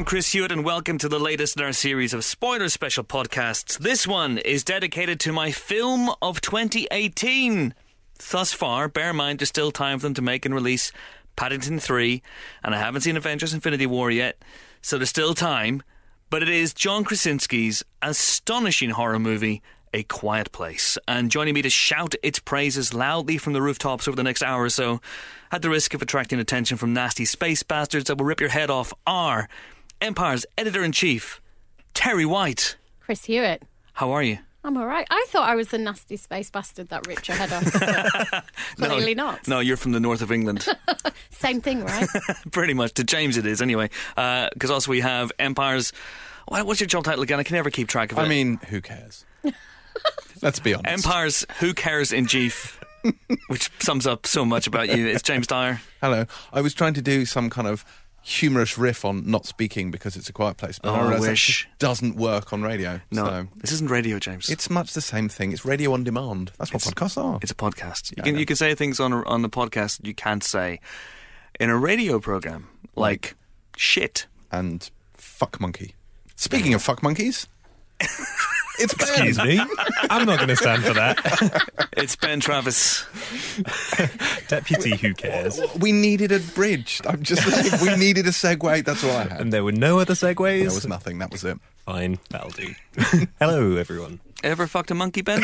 Chris Hewitt, and welcome to the latest in our series of spoiler special podcasts. This one is dedicated to my film of 2018. Thus far, bear in mind there's still time for them to make and release Paddington 3, and I haven't seen Avengers Infinity War yet, so there's still time, but it is John Krasinski's astonishing horror movie, A Quiet Place. And joining me to shout its praises loudly from the rooftops over the next hour or so, at the risk of attracting attention from nasty space bastards that will rip your head off, are Empire's Editor-in-Chief, Terry White. Chris Hewitt. How are you? I'm all right. I thought I was the nasty space bastard that ripped your head off. Clearly not. No, you're from the north of England. Same thing, right? Pretty much. To James it is, anyway. Because also we have Empire's... What's your job title again? I can never keep track of it. I mean, who cares? Let's be honest. Empire's Who Cares in Chief, which sums up so much about you. It's James Dyer. Hello. I was trying to do some kind of humorous riff on not speaking because it's a quiet place, but I realised that just doesn't work on radio. No, so. This isn't radio, James. It's much the same thing. It's radio on demand. That's what podcasts are. It's a podcast. You can say things on the podcast you can't say in a radio program, like shit and fuck monkey. Speaking of fuck monkeys, it's Ben. Excuse me? I'm not going to stand for that. It's Ben Travis. Deputy Who Cares. We needed a bridge. I'm just saying, we needed a segue. That's all I had. And there were no other segues? There was nothing. That was it. Fine, that'll do. Hello, everyone. Ever fucked a monkey, Ben?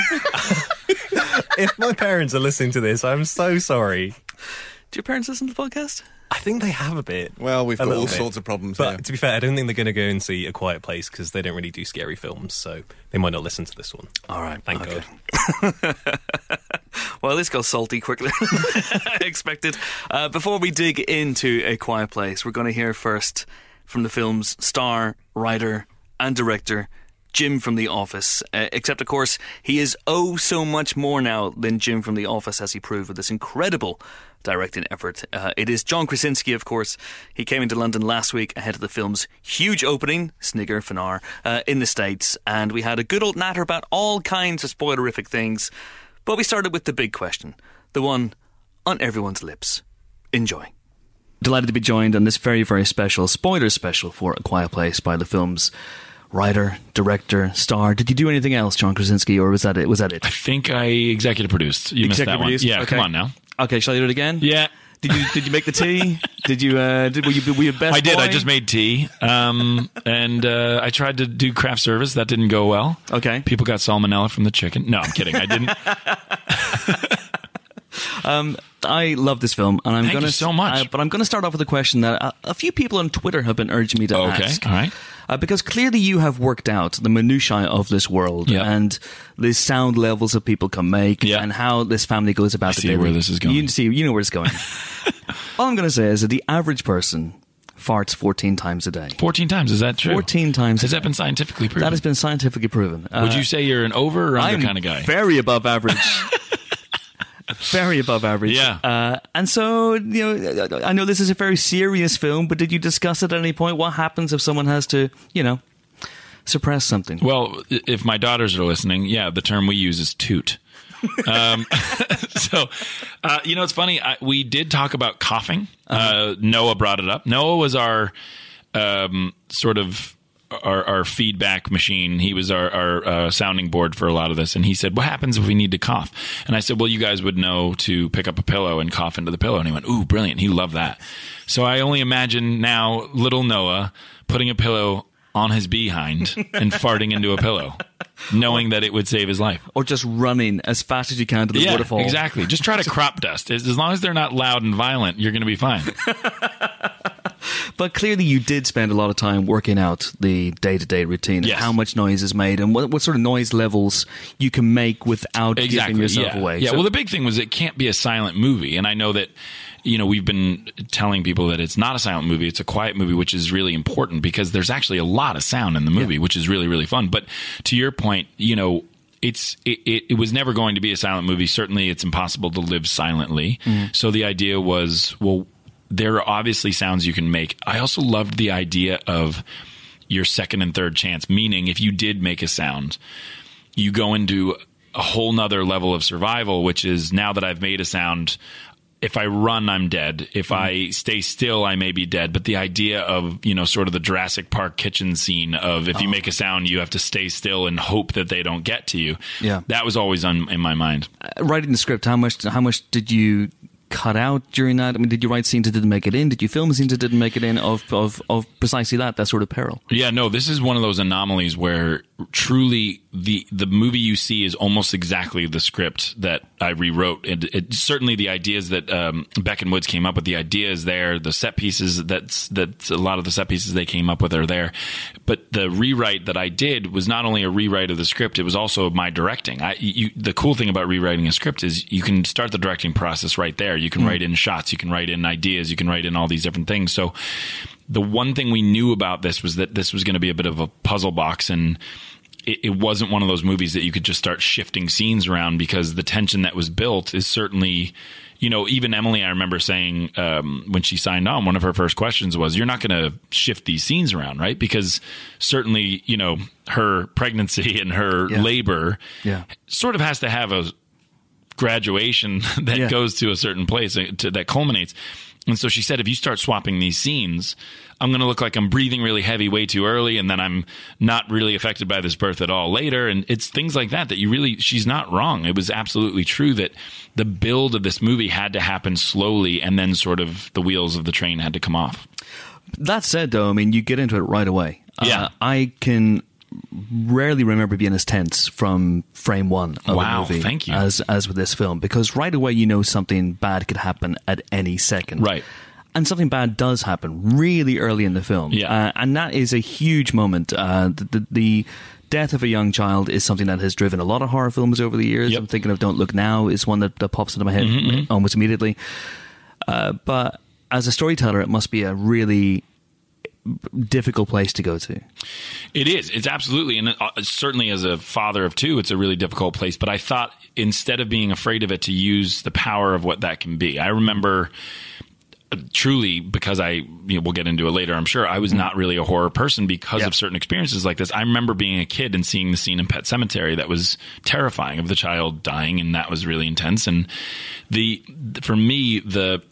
If my parents are listening to this, I'm so sorry. Do your parents listen to the podcast? I think they have a bit. Well, we've got all sorts of problems but here. To be fair, I don't think they're going to go and see A Quiet Place because they don't really do scary films, so they might not listen to this one. All right. Thank God. Well, this got salty quickly. I expected. Before we dig into A Quiet Place, we're going to hear first from the film's star, writer and director, Jim from The Office. Except, of course, he is so much more now than Jim from The Office, as he proved with this incredible directing effort. It is John Krasinski, of course. He came into London last week ahead of the film's huge opening, Snigger Finar, in the States, and we had a good old natter about all kinds of spoilerific things. But we started with the big question, the one on everyone's lips. Enjoy. Delighted to be joined on this very, very special spoiler special for A Quiet Place by the film's writer, director, star. Did you do anything else, John Krasinski, or was that it? I think I executive produced. You missed that one. Yeah, okay. Come on now. Okay, shall I do it again? Yeah. Did you make the tea? Were you best I did. boy? I just made tea, and I tried to do craft service. That didn't go well. Okay. People got salmonella from the chicken. No, I'm kidding. I didn't. I love this film, and Thank you so much. But I'm going to start off with a question that a few people on Twitter have been urging me to ask. All right. Because clearly you have worked out the minutiae of this world and the sound levels that people can make and how this family goes about I see where this is going. You know where it's going. All I'm going to say is that the average person farts 14 times a day. 14 times, is that true? 14 times. Has that been scientifically proven? That has been scientifically proven. Would you say you're an over or under I'm kind of guy? Very above average. Very above average. Yeah. And so, I know this is a very serious film, but did you discuss it at any point? What happens if someone has to, suppress something? Well, if my daughters are listening, the term we use is toot. So, it's funny. We did talk about coughing. Noah brought it up. Noah was our sort of our feedback machine. He was our sounding board for a lot of this. And he said, what happens if we need to cough? And I said, well, you guys would know to pick up a pillow and cough into the pillow. And he went, ooh, brilliant. He loved that. So I only imagine now little Noah putting a pillow on his behind and farting into a pillow, knowing that it would save his life. Or just running as fast as you can to the waterfall. Exactly. Just try to crop dust. As long as they're not loud and violent, you're going to be fine. But clearly you did spend a lot of time working out the day-to-day routine and how much noise is made and what sort of noise levels you can make without giving yourself away. Yeah, well, the big thing was it can't be a silent movie. And I know that, we've been telling people that it's not a silent movie, it's a quiet movie, which is really important because there's actually a lot of sound in the movie, which is really, really fun. But to your point, it was never going to be a silent movie. Certainly it's impossible to live silently. Mm-hmm. So the idea was, well, there are obviously sounds you can make. I also loved the idea of your second and third chance, meaning if you did make a sound, you go into a whole nother level of survival, which is now that I've made a sound, if I run, I'm dead. If I stay still, I may be dead. But the idea of, sort of the Jurassic Park kitchen scene of if you make a sound, you have to stay still and hope that they don't get to you. Yeah. That was always in my mind. Writing the script, how much did you cut out during that? I mean, did you write scenes that didn't make it in? Did you film scenes that didn't make it in of precisely that sort of peril? Yeah, no, this is one of those anomalies where truly the movie you see is almost exactly the script that I rewrote. It certainly the ideas that Beck and Woods came up with, the ideas there, the set pieces, that's a lot of the set pieces they came up with are there. But the rewrite that I did was not only a rewrite of the script, it was also my directing. The cool thing about rewriting a script is you can start the directing process right there. You can write in shots, you can write in ideas, you can write in all these different things. So the one thing we knew about this was that this was going to be a bit of a puzzle box, and it wasn't one of those movies that you could just start shifting scenes around, because the tension that was built is certainly, even Emily, I remember saying when she signed on, one of her first questions was, you're not going to shift these scenes around, right? Because certainly, her pregnancy and her labor sort of has to have a graduation that goes to a certain place that culminates. And so she said, if you start swapping these scenes, I'm going to look like I'm breathing really heavy way too early, and then I'm not really affected by this birth at all later. And it's things like that she's not wrong. It was absolutely true that the build of this movie had to happen slowly, and then sort of the wheels of the train had to come off. That said, though, I mean, you get into it right away. Yeah. I can rarely remember being as tense from frame one of a movie thank you. as with this film, because right away something bad could happen at any second. Right. And something bad does happen really early in the film. Yeah. And that is a huge moment. The death of a young child is something that has driven a lot of horror films over the years. Yep. I'm thinking of Don't Look Now is one that pops into my head almost immediately. But as a storyteller, it must be a really difficult place to go to. It is. It's absolutely. And certainly as a father of two, it's a really difficult place. But I thought instead of being afraid of it, to use the power of what that can be. I remember truly, because we'll get into it later, I'm sure, I was not really a horror person because of certain experiences like this. I remember being a kid and seeing the scene in Pet Sematary that was terrifying, of the child dying, and that was really intense. And for me, the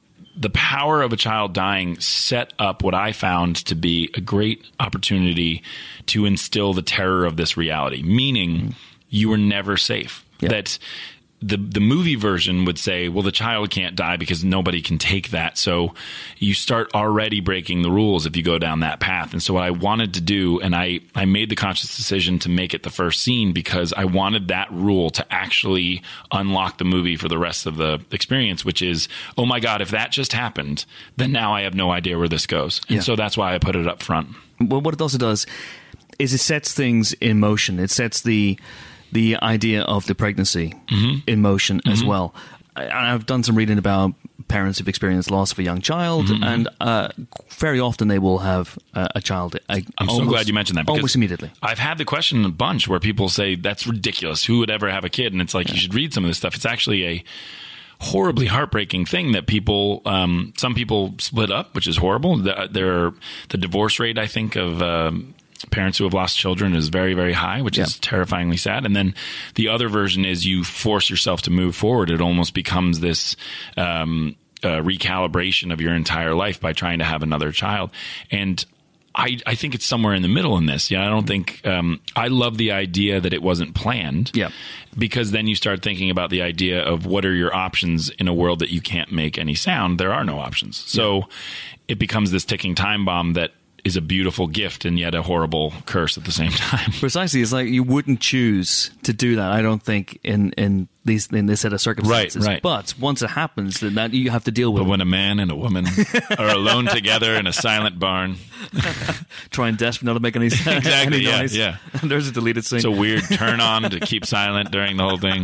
power of a child dying set up what I found to be a great opportunity to instill the terror of this reality, meaning you were never safe. That the movie version would say, well, the child can't die because nobody can take that. So you start already breaking the rules if you go down that path. And so what I wanted to do, and I made the conscious decision to make it the first scene, because I wanted that rule to actually unlock the movie for the rest of the experience, which is, oh my God, if that just happened, then now I have no idea where this goes. And so that's why I put it up front. Well, what it also does is it sets things in motion. It sets the idea of the pregnancy in motion as well. I've done some reading about parents who've experienced loss of a young child, and very often they will have a child. I'm so glad you mentioned that, because almost immediately. I've had the question a bunch where people say, that's ridiculous. Who would ever have a kid? And it's like, you should read some of this stuff. It's actually a horribly heartbreaking thing that people, some people split up, which is horrible. The divorce rate, I think, of parents who have lost children is very, very high, which is terrifyingly sad. And then the other version is you force yourself to move forward. It almost becomes this recalibration of your entire life by trying to have another child. And I think it's somewhere in the middle in this. I don't think I love the idea that it wasn't planned. Yeah. Because then you start thinking about the idea of what are your options in a world that you can't make any sound. There are no options. So it becomes this ticking time bomb that is a beautiful gift and yet a horrible curse at the same time. Precisely. It's like you wouldn't choose to do that, I don't think, in this set of circumstances. Right. But once it happens, then that you have to deal with. But when a man and a woman are alone together in a silent barn, trying desperate not to make any sound. Exactly. Any noise. Yeah. And there's a deleted scene. It's a weird turn on to keep silent during the whole thing.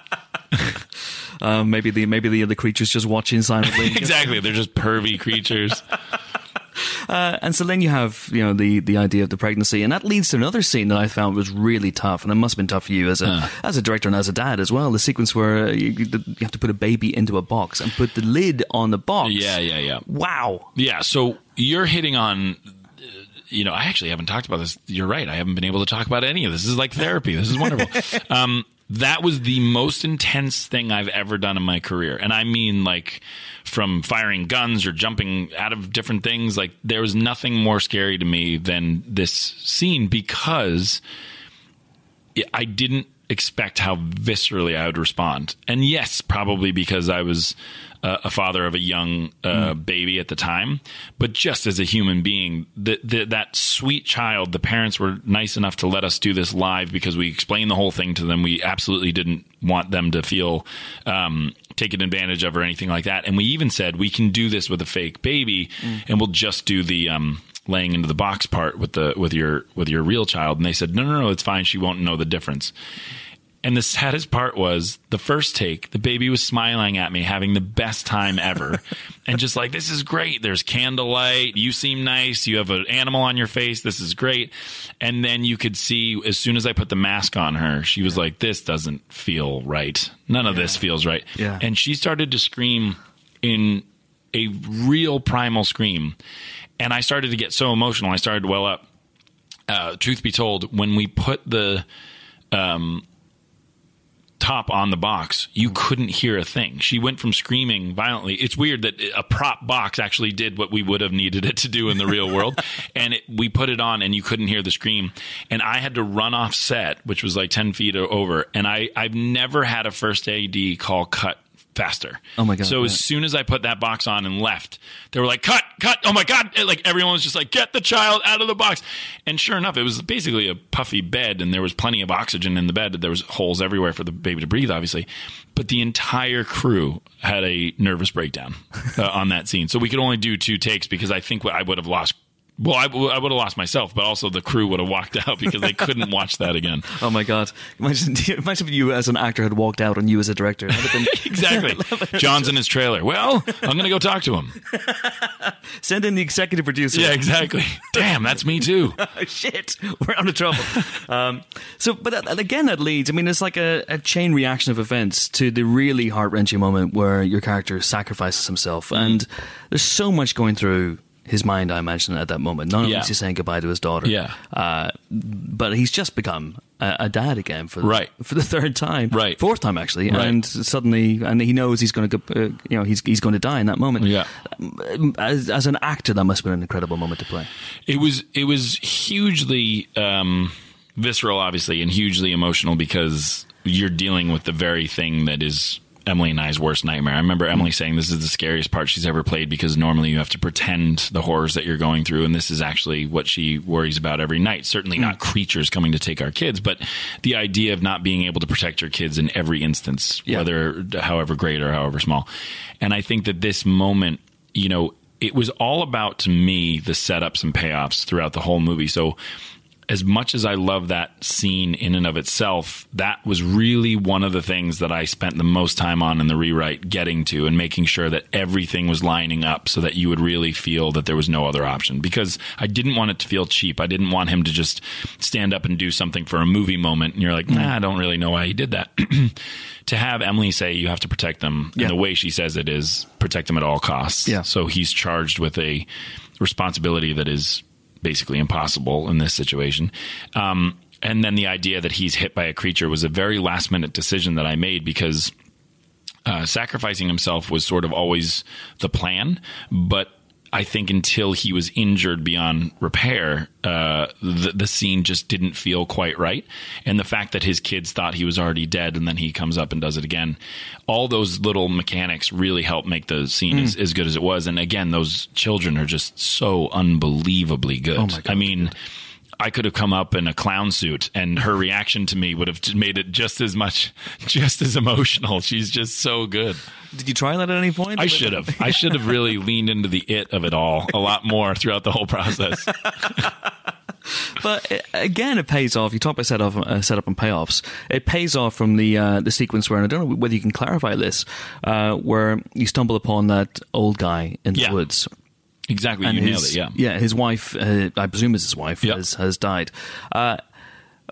Maybe the creatures just watching silently. Exactly. They're just pervy creatures. And so then you have, the idea of the pregnancy, and that leads to another scene that I found was really tough, and it must have been tough for you as a director and as a dad as well. The sequence where you have to put a baby into a box and put the lid on the box. Yeah. Wow. Yeah. So you're hitting on. I actually haven't talked about this. You're right. I haven't been able to talk about any of this. This is like therapy. This is wonderful. that was the most intense thing I've ever done in my career. And I mean, like, from firing guns or jumping out of different things, like, there was nothing more scary to me than this scene, because I didn't expect how viscerally I would respond. And yes, probably because I was a father of a young baby at the time, but just as a human being, that sweet child, the parents were nice enough to let us do this live because we explained the whole thing to them. We absolutely didn't want them to feel taken advantage of or anything like that. And we even said, we can do this with a fake baby, and we'll just do the laying into the box part with your real child. And they said, no, it's fine. She won't know the difference. And the saddest part was, the first take, the baby was smiling at me, having the best time ever. And just like, this is great. There's candlelight. You seem nice. You have an animal on your face. This is great. And then you could see, as soon as I put the mask on her, she was like, this doesn't feel right. None of this feels right. Yeah. And she started to scream in a real primal scream. And I started to get so emotional. I started to well up. Truth be told, when we put the top on the box, you couldn't hear a thing. She went from screaming violently. It's weird that a prop box actually did what we would have needed it to do in the real world. And we put it on and you couldn't hear the scream. And I had to run off set, which was like 10 feet over. And I've never had a first AD call cut faster. Oh my God. So as soon as I put that box on and left, they were like, cut. Oh my God. Like, everyone was just like, get the child out of the box. And sure enough, it was basically a puffy bed, and there was plenty of oxygen in the bed. There was holes everywhere for the baby to breathe, obviously. But the entire crew had a nervous breakdown on that scene. So we could only do 2 takes, because I think I would have lost. Well, I would have lost myself, but also the crew would have walked out because they couldn't watch that again. Oh my God. Imagine if you as an actor had walked out and you as a director. Exactly. John's in his trailer. Well, I'm going to go talk to him. Send in the executive producer. Yeah, exactly. Damn, that's me too. Oh, shit. We're out of trouble. But again, that leads, I mean, it's like a chain reaction of events to the really heart-wrenching moment where your character sacrifices himself. And there's so much going through his mind, I imagine, at that moment. Not only is he saying goodbye to his daughter, but he's just become a dad again for the third time, fourth time actually, and suddenly, and he knows he's going to go, he's going to die in that moment. Yeah, as an actor, that must have been an incredible moment to play. It was hugely visceral, obviously, and hugely emotional, because you're dealing with the very thing that is Emily and I's worst nightmare. I remember Emily saying this is the scariest part she's ever played, because normally you have to pretend the horrors that you're going through, and this is actually what she worries about every night. Certainly not creatures coming to take our kids, but the idea of not being able to protect your kids in every instance, whether however great or however small. And I think that this moment, it was all about, to me, the setups and payoffs throughout the whole movie. So as much as I love that scene in and of itself, that was really one of the things that I spent the most time on in the rewrite, getting to and making sure that everything was lining up so that you would really feel that there was no other option. Because I didn't want it to feel cheap. I didn't want him to just stand up and do something for a movie moment and you're like, I don't really know why he did that. To have Emily say you have to protect them, and the way she says it is protect them at all costs. Yeah. So he's charged with a responsibility that is basically impossible in this situation. And then the idea that he's hit by a creature was a very last minute decision that I made, because sacrificing himself was sort of always the plan. But I think until he was injured beyond repair, the scene just didn't feel quite right. And the fact that his kids thought he was already dead and then he comes up and does it again, all those little mechanics really helped make the scene as good as it was. And again, those children are just so unbelievably good. Oh my God, I mean, I could have come up in a clown suit and her reaction to me would have made it just as emotional. She's just so good. Did you try that at any point? I should have. I should have really leaned into the it of it all a lot more throughout the whole process. But again, it pays off. You talk about setup and payoffs. It pays off from the sequence where, and I don't know whether you can clarify this, where you stumble upon that old guy in the woods. Exactly, and you nailed it, yeah. Yeah, his wife, I presume it's his wife, has died.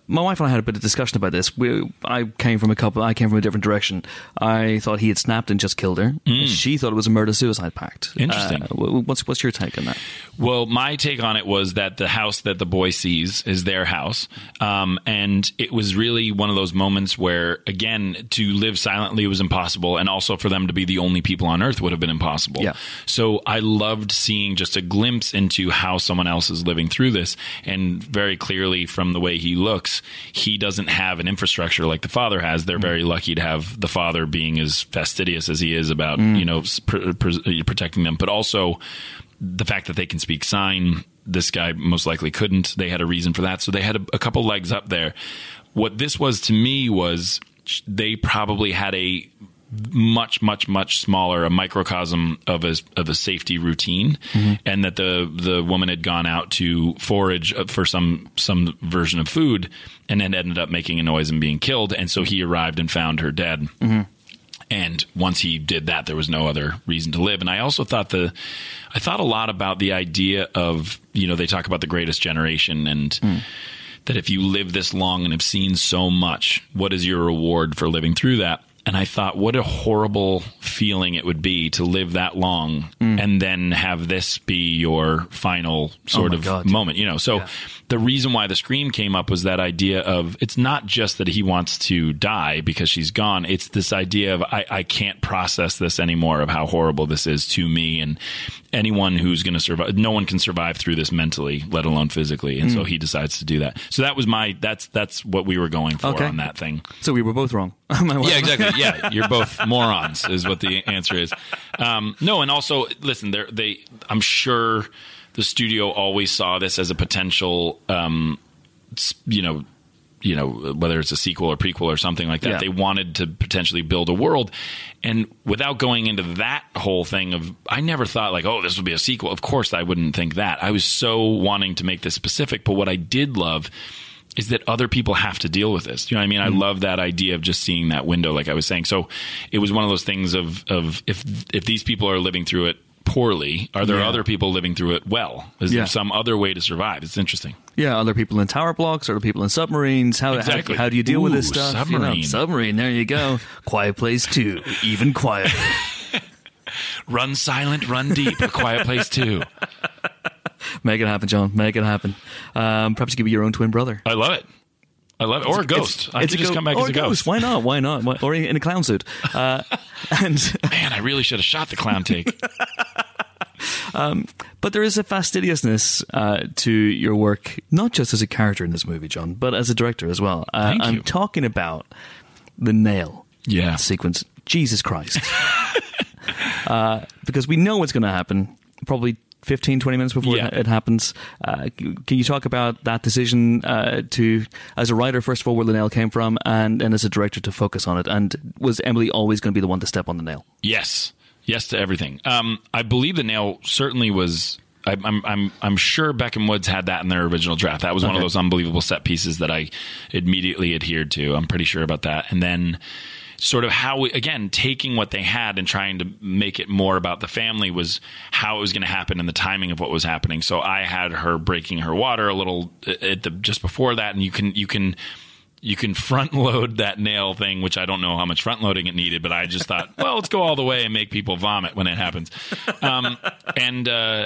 my wife and I had a bit of discussion about this. I came from a different direction. I thought he had snapped and just killed her. She thought it was a murder-suicide pact. Interesting. What's your take on that? Well, my take on it was that the house that the boy sees is their house. And it was really one of those moments where, again, to live silently was impossible. And also for them to be the only people on Earth would have been impossible. Yeah. So I loved seeing just a glimpse into how someone else is living through this. And very clearly from the way he looks, he doesn't have an infrastructure like the father has. They're very lucky to have the father being as fastidious as he is about, protecting them. But also the fact that they can speak sign, this guy most likely couldn't. They had a reason for that. So they had a couple legs up there. What this was to me was they probably had a much, much, much smaller, a microcosm of a safety routine, and that the woman had gone out to forage for some version of food and then ended up making a noise and being killed. And so he arrived and found her dead. And once he did that, there was no other reason to live. And I also thought a lot about the idea of, they talk about the greatest generation and that if you live this long and have seen so much, what is your reward for living through that? And I thought, what a horrible feeling it would be to live that long and then have this be your final sort of moment, So the reason why the scream came up was that idea of it's not just that he wants to die because she's gone. It's this idea of I can't process this anymore, of how horrible this is to me, and anyone who's going to survive, no one can survive through this mentally, let alone physically. And so he decides to do that. So that was that's what we were going for on that thing. So we were both wrong. Yeah, exactly. Yeah, you're both morons is what the answer is. No, and also, listen, I'm sure the studio always saw this as a potential, whether it's a sequel or prequel or something like that. Yeah. They wanted to potentially build a world. And without going into that whole thing of, I never thought like, this would be a sequel. Of course I wouldn't think that. I was so wanting to make this specific. But what I did love is that other people have to deal with this. You know what I mean? I love that idea of just seeing that window, like I was saying. So it was one of those things of if these people are living through it poorly, are there other people living through it well? Is there some other way to survive? It's interesting. Yeah, other people in tower blocks, other people in submarines. How do you deal with this stuff? Submarine. Submarine, there you go. Quiet Place 2, even quieter. Run silent, run deep. A Quiet Place 2. Make it happen, John. Make it happen. Perhaps you could be your own twin brother. I love it. Or a ghost. I could just come back as a ghost. Why not? Why not? Or in a clown suit. Man, I really should have shot the clown take. But there is a fastidiousness to your work, not just as a character in this movie, John, but as a director as well. I'm talking about the nail sequence. Jesus Christ. Because we know what's going to happen, probably 15, 20 minutes before it happens. Can you talk about that decision to, as a writer, first of all, where the nail came from, and as a director to focus on it? And was Emily always going to be the one to step on the nail? Yes. Yes to everything. I believe the nail certainly was. I'm sure Beckham Woods had that in their original draft. That was one of those unbelievable set pieces that I immediately adhered to. I'm pretty sure about that. And then sort of how again, taking what they had and trying to make it more about the family was how it was going to happen and the timing of what was happening. So I had her breaking her water a little just before that, and you can front load that nail thing, which I don't know how much front loading it needed, but I just thought, well, let's go all the way and make people vomit when it happens. And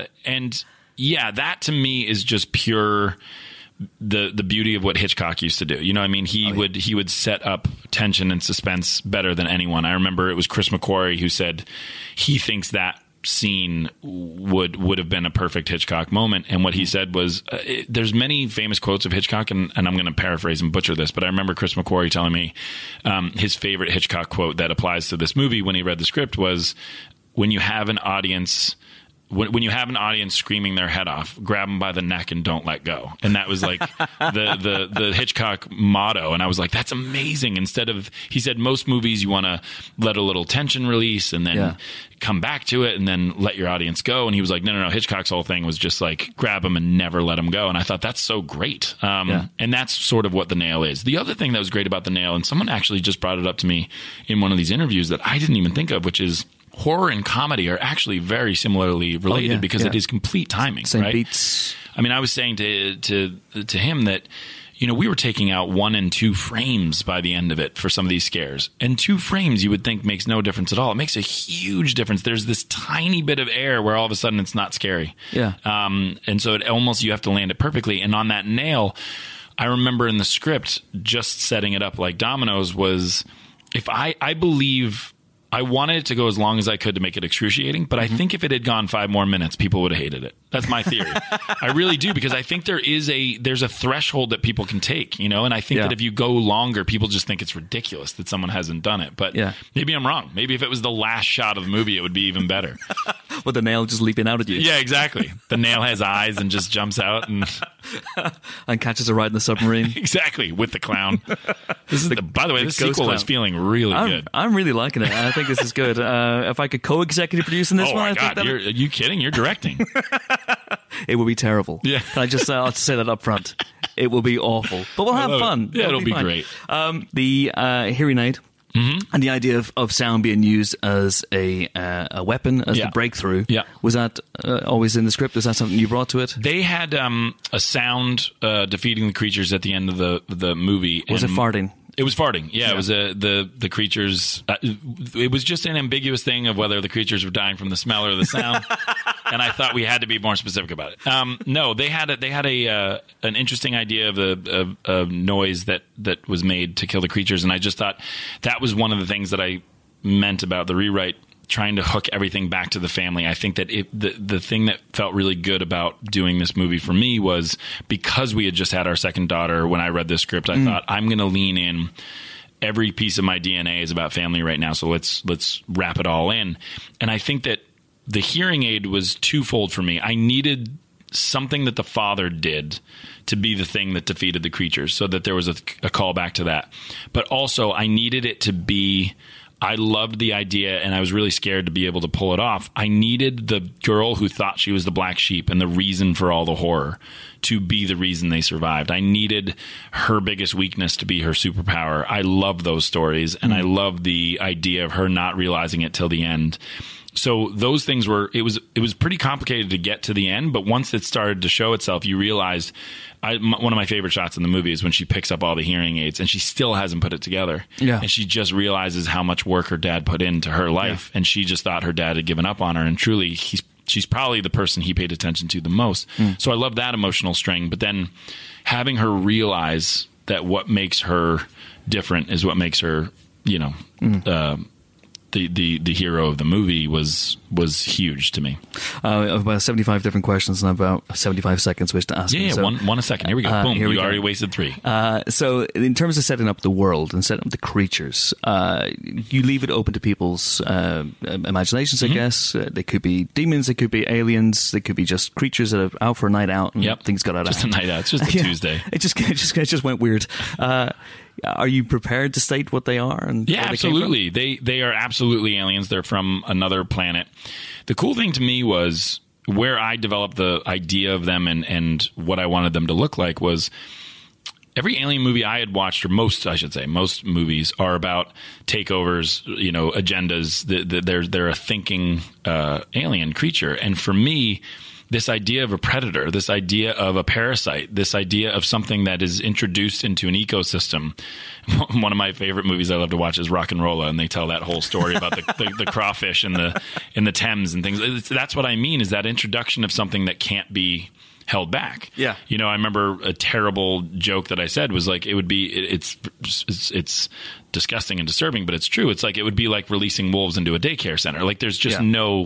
that to me is just pure the beauty of what Hitchcock used to do. You know what I mean? He would set up tension and suspense better than anyone. I remember it was Chris McQuarrie who said he thinks that scene would have been a perfect Hitchcock moment. And what he said was, there's many famous quotes of Hitchcock, and I'm going to paraphrase and butcher this, but I remember Chris McQuarrie telling me his favorite Hitchcock quote that applies to this movie when he read the script was, when you have an audience screaming their head off, grab them by the neck and don't let go. And that was like the Hitchcock motto. And I was like, that's amazing. He said, most movies you want to let a little tension release and then come back to it and then let your audience go. And he was like, no. Hitchcock's whole thing was just like, grab them and never let them go. And I thought, that's so great. And that's sort of what the nail is. The other thing that was great about the nail, and someone actually just brought it up to me in one of these interviews that I didn't even think of, which is, horror and comedy are actually very similarly related because it is complete timing, same right? Beats. I mean, I was saying to him that, we were taking out 1 and 2 frames by the end of it for some of these scares. And 2 frames you would think makes no difference at all. It makes a huge difference. There's this tiny bit of air where all of a sudden it's not scary. Yeah. And so you have to land it perfectly. And on that nail, I remember in the script, just setting it up like dominoes was, if I believe I wanted it to go as long as I could to make it excruciating, but I think if it had gone 5 more minutes, people would have hated it. That's my theory. I really do, because I think there's a threshold that people can take, and I think that if you go longer, people just think it's ridiculous that someone hasn't done it. But maybe I'm wrong. Maybe if it was the last shot of the movie, it would be even better. With the nail just leaping out at you. Yeah, exactly. The nail has eyes and just jumps out and catches a ride in the submarine. Exactly, with the clown. By the way, this sequel is feeling really good. I'm really liking it. I think this is good. If I could co-executive produce in this one, I think are you kidding? You're directing. It will be terrible. Yeah. Can I just I'll say that up front? It will be awful. But we'll have fun. Yeah, it'll be great. The hearing aid and the idea of sound being used as a weapon, as the breakthrough. Yeah. Was that always in the script? Is that something you brought to it? They had a sound defeating the creatures at the end of the movie. Was it farting? It was farting. Yeah, it was the creatures. It was just an ambiguous thing of whether the creatures were dying from the smell or the sound. And I thought we had to be more specific about it. No, they had an interesting idea of the noise that was made to kill the creatures, and I just thought that was one of the things that I meant about the rewrite, trying to hook everything back to the family. I think that the thing that felt really good about doing this movie for me was because we had just had our second daughter. When I read this script, I thought, I'm going to lean in. Every piece of my DNA is about family right now, so let's wrap it all in. And I think that the hearing aid was twofold for me. I needed something that the father did to be the thing that defeated the creatures, so that there was a callback to that. But also, I needed it to be... I loved the idea, and I was really scared to be able to pull it off. I needed the girl who thought she was the black sheep and the reason for all the horror to be the reason they survived. I needed her biggest weakness to be her superpower. I love those stories, and I love the idea of her not realizing it till the end. So those things it was pretty complicated to get to the end, but once it started to show itself, you realized one of my favorite shots in the movie is when she picks up all the hearing aids and she still hasn't put it together. Yeah. And she just realizes how much work her dad put into her life. Yeah. And she just thought her dad had given up on her. And truly, she's probably the person he paid attention to the most. So I love that emotional string. But then having her realize that what makes her different is what makes her, the hero of the movie was huge to me. About 75 different questions and about 75 seconds which to ask. Yeah, so, one a second. Here we go. Boom. You already wasted 3. So in terms of setting up the world and setting up the creatures, you leave it open to people's imaginations, I guess. They could be demons, they could be aliens, they could be just creatures that are out for a night out and things got out of hand. Just a night out. It's just a Tuesday. It just went weird. Are you prepared to state what they are? And yeah, absolutely. They are absolutely aliens. They're from another planet. The cool thing to me was where I developed the idea of them and what I wanted them to look like was every alien movie I had watched, or most movies are about takeovers, agendas. They're a thinking alien creature. And for me, this idea of a predator, this idea of a parasite, this idea of something that is introduced into an ecosystem. One of my favorite movies I love to watch is Rock and Rolla, and they tell that whole story about the crawfish in the Thames and things. That's what I mean, is that introduction of something that can't be held back. Yeah. I remember a terrible joke that I said was like, it's disgusting and disturbing, but it's true. It's like, it would be like releasing wolves into a daycare center. Like there's just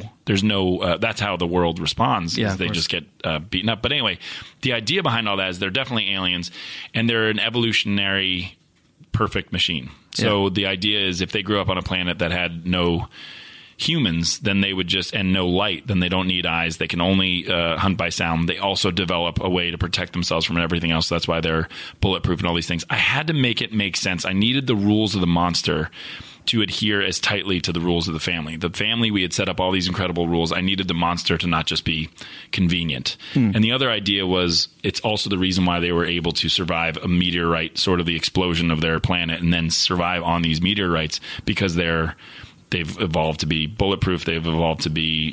that's how the world responds. Yeah, is they just get beaten up. But anyway, the idea behind all that is they're definitely aliens, and they're an evolutionary perfect machine. So the idea is if they grew up on a planet that had no humans, then they would just, and no light, then they don't need eyes. They can only hunt by sound. They also develop a way to protect themselves from everything else. That's why they're bulletproof and all these things. I had to make it make sense. I needed the rules of the monster to adhere as tightly to the rules of the family. The family, we had set up all these incredible rules. I needed the monster to not just be convenient. And the other idea was, it's also the reason why they were able to survive a meteorite, sort of the explosion of their planet, and then survive on these meteorites, because they're they've evolved to be bulletproof. They've evolved to be,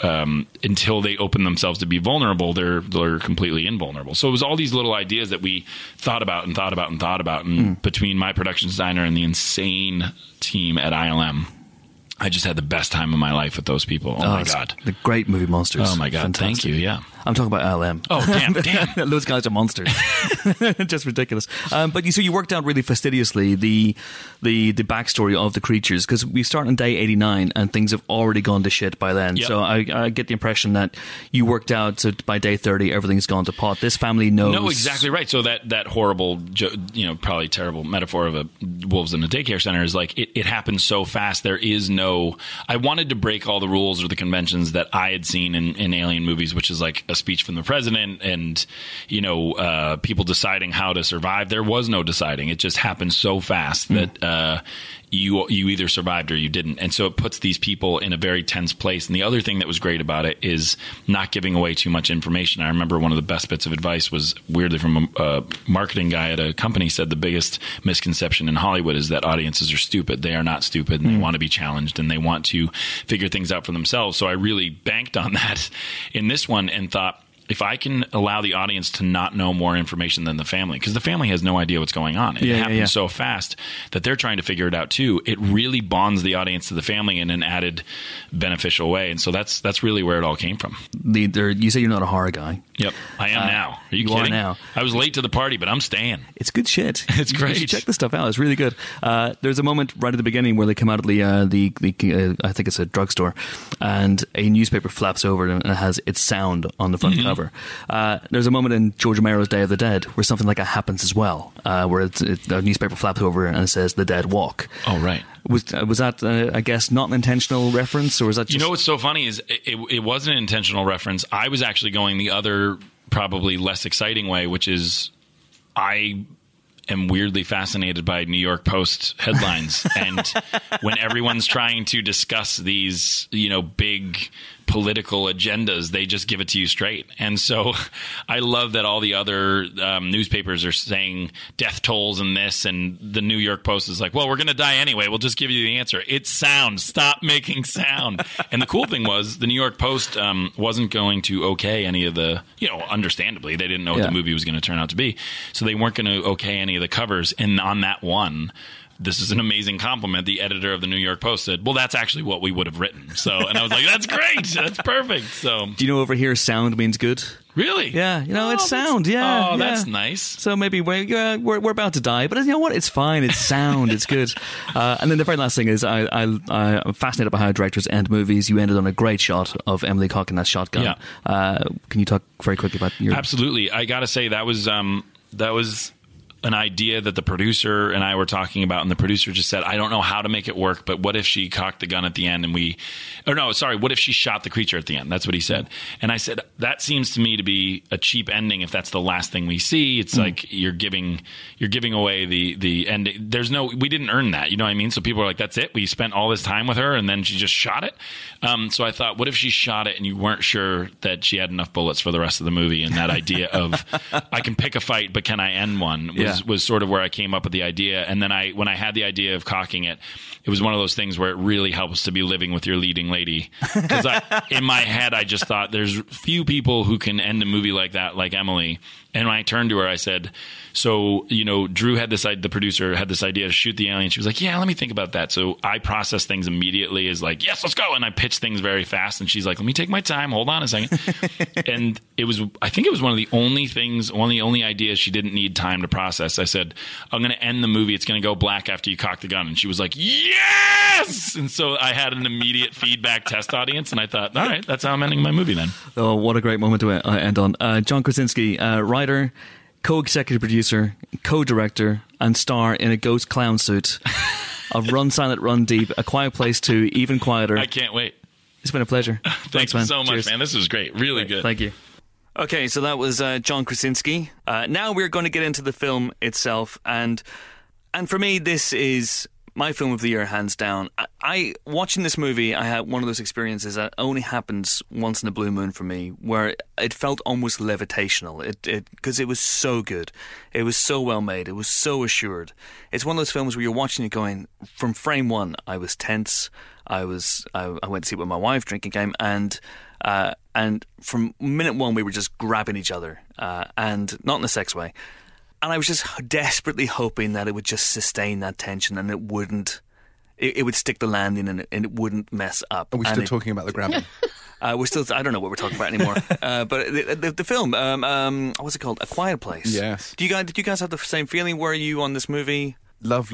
until they open themselves to be vulnerable, they're completely invulnerable. So it was all these little ideas that we thought about. And between my production designer and the insane team at ILM, I just had the best time of my life with those people. Oh my God. The great movie Monsters. Oh my God. Fantastic. Thank you. Yeah. I'm talking about ILM. Oh, damn. Those guys are monsters. Just ridiculous. But you worked out really fastidiously the backstory of the creatures, because we start on day 89 and things have already gone to shit by then. Yep. So I get the impression that you worked out so by day 30 everything's gone to pot. This family knows. No, exactly right. So that horrible, probably terrible metaphor of a wolves in a daycare center is like it happens so fast. There is no. I wanted to break all the rules or the conventions that I had seen in alien movies, which is like a speech from the president and people deciding how to survive. There was no deciding. It just happened so fast that you either survived or you didn't. And so it puts these people in a very tense place. And the other thing that was great about it is not giving away too much information. I remember one of the best bits of advice was weirdly from a marketing guy at a company said the biggest misconception in Hollywood is that audiences are stupid. They are not stupid, and they want to be challenged, and they want to figure things out for themselves. So I really banked on that in this one and thought, if I can allow the audience to not know more information than the family, because the family has no idea what's going on. It happens so fast that they're trying to figure it out too. It really bonds the audience to the family in an added beneficial way. And so that's really where it all came from. You say you're not a horror guy. Yep, I am now. Are you kidding? Are now. I was late to the party, but I'm staying. It's good shit. It's great. You should check this stuff out. It's really good. There's a moment right at the beginning where they come out of the I think it's a drugstore, and a newspaper flaps over and it has its sound on the front cover. There's a moment in George Romero's Day of the Dead where something like that happens as well, where a newspaper flaps over and it says "The Dead Walk." Oh, right. Was that I guess not an intentional reference, or was that just... what's so funny is it wasn't an intentional reference. I was actually going the other, probably less exciting way, which is I am weirdly fascinated by New York Post headlines. And when everyone's trying to discuss these, big political agendas, they just give it to you straight. And so I love that all the other newspapers are saying death tolls and this, and the New York Post is like, well, we're going to die anyway. We'll just give you the answer. It's sound. Stop making sound. And the cool thing was the New York Post wasn't going to okay any of the, understandably, they didn't know what the movie was going to turn out to be. So they weren't going to okay any of the covers. And on that one, this is an amazing compliment. The editor of the New York Post said, well, that's actually what we would have written. So, and I was like, that's great. That's perfect. So, do you know over here sound means good? Really? Yeah. It's sound. Yeah. Oh, that's nice. So maybe we're about to die, but you know what? It's fine. It's sound. It's good. And then the very last thing is I'm fascinated by how directors end movies. You ended on a great shot of Emily cocking that shotgun. Yeah. Can you talk very quickly about your... Absolutely. I got to say that was an idea that the producer and I were talking about, and the producer just said, I don't know how to make it work, but what if she cocked the gun at the end and what if she shot the creature at the end? That's what he said. And I said, that seems to me to be a cheap ending if that's the last thing we see. It's like you're giving away the ending. We didn't earn that, you know what I mean? So people are like, that's it? We spent all this time with her and then she just shot it? So I thought, what if she shot it and you weren't sure that she had enough bullets for the rest of the movie? And that idea of, I can pick a fight, but can I end one? Was sort of where I came up with the idea. And then when I had the idea of cocking it, it was one of those things where it really helps to be living with your leading lady. Because in my head, I just thought there's few people who can end a movie like that, like Emily. And when I turned to her, I said, so, Drew the producer had this idea to shoot the alien. She was like, yeah, let me think about that. So I processed things immediately as like, yes, let's go. And I pitched things very fast. And she's like, let me take my time. Hold on a second. And I think it was one of the only ideas she didn't need time to process. I said, I'm going to end the movie. It's going to go black after you cock the gun. And she was like, yes. And so I had an immediate feedback test audience. And I thought, all right, that's how I'm ending my movie then. Oh, what a great moment to end on. John Krasinski, writer, co-executive producer, co-director, and star in a ghost clown suit of Run Silent, Run Deep, A Quiet Place 2, Even Quieter. I can't wait. It's been a pleasure. Thanks man. So much, Cheers. Man. This was great. Really good. Thank you. Okay, so that was John Krasinski. Now we're going to get into the film itself, and for me, this is my film of the year, hands down. I watching this movie, I had one of those experiences that only happens once in a blue moon for me, where it felt almost levitational. Because it was so good, it was so well made, it was so assured. It's one of those films where you're watching it going, from frame one, I was tense. I went to see it with my wife, drinking game, and from minute one we were just grabbing each other, and not in a sex way. And I was just desperately hoping that it would just sustain that tension and it wouldn't. It would stick the landing and it wouldn't mess up. Are we still talking about the grabbing? We're still. I don't know what we're talking about anymore. But the film, what's it called? A Quiet Place. Yes. Did you guys have the same feeling? Were you on this movie? Loved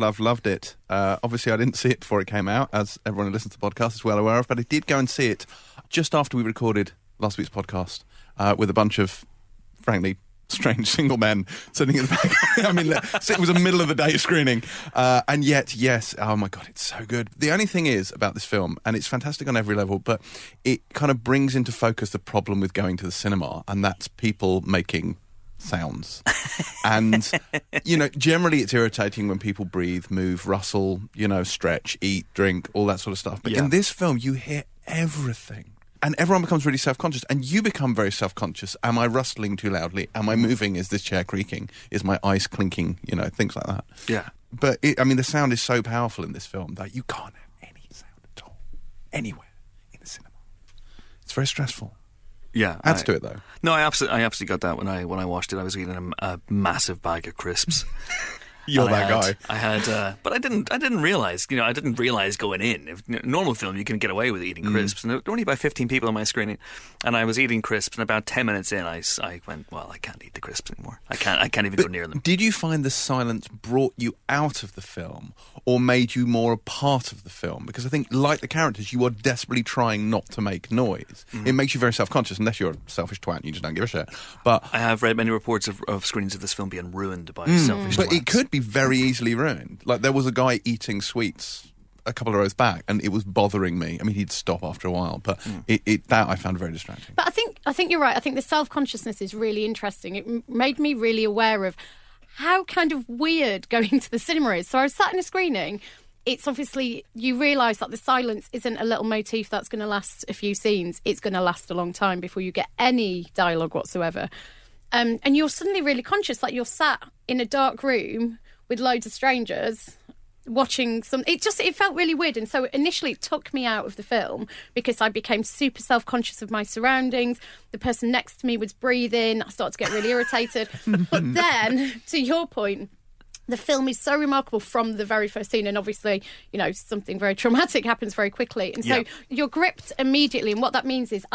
it. Obviously, I didn't see it before it came out, as everyone who listens to the podcast is well aware of, but I did go and see it just after we recorded last week's podcast with a bunch of, frankly, strange single men sitting in the back. I mean, it was a middle of the day screening. And yet, yes, oh my God, it's so good. The only thing is about this film, and it's fantastic on every level, but it kind of brings into focus the problem with going to the cinema, and that's people making sounds. And, generally it's irritating when people breathe, move, rustle, stretch, eat, drink, all that sort of stuff. But in this film, you hear everything. And everyone becomes really self-conscious, and you become very self-conscious. Am I rustling too loudly? Am I moving? Is this chair creaking? Is my ice clinking? Things like that. Yeah. But, the sound is so powerful in this film that you can't have any sound at all, anywhere in the cinema. It's very stressful. Yeah. Adds to it, though. No, I absolutely got that when I watched it. I was eating a massive bag of crisps. You're that guy. I had, but I didn't realize. I didn't realize going in. If normal film, you can get away with eating crisps, and there were only about 15 people on my screening, and I was eating crisps. And about 10 minutes in, I went, well, I can't eat the crisps anymore. I can't even go near them. Did you find the silence brought you out of the film, or made you more a part of the film? Because I think, like the characters, you are desperately trying not to make noise. It makes you very self-conscious, unless you're a selfish twat and you just don't give a shit. But I have read many reports of screenings of this film being ruined by selfish twats. But it could be very easily ruined. Like, there was a guy eating sweets a couple of rows back, and it was bothering me. I mean, he'd stop after a while, but that I found very distracting. But I think you're right. I think the self-consciousness is really interesting. It made me really aware of how kind of weird going to the cinema is. So I was sat in a screening. It's obviously, you realise that the silence isn't a little motif that's going to last a few scenes. It's going to last a long time before you get any dialogue whatsoever. And you're suddenly really conscious that you're sat in a dark room with loads of strangers watching some. It felt really weird. And so initially it took me out of the film because I became super self-conscious of my surroundings. The person next to me was breathing. I started to get really irritated. But then, to your point, the film is so remarkable from the very first scene, and obviously, something very traumatic happens very quickly. And so you're gripped immediately. And what that means is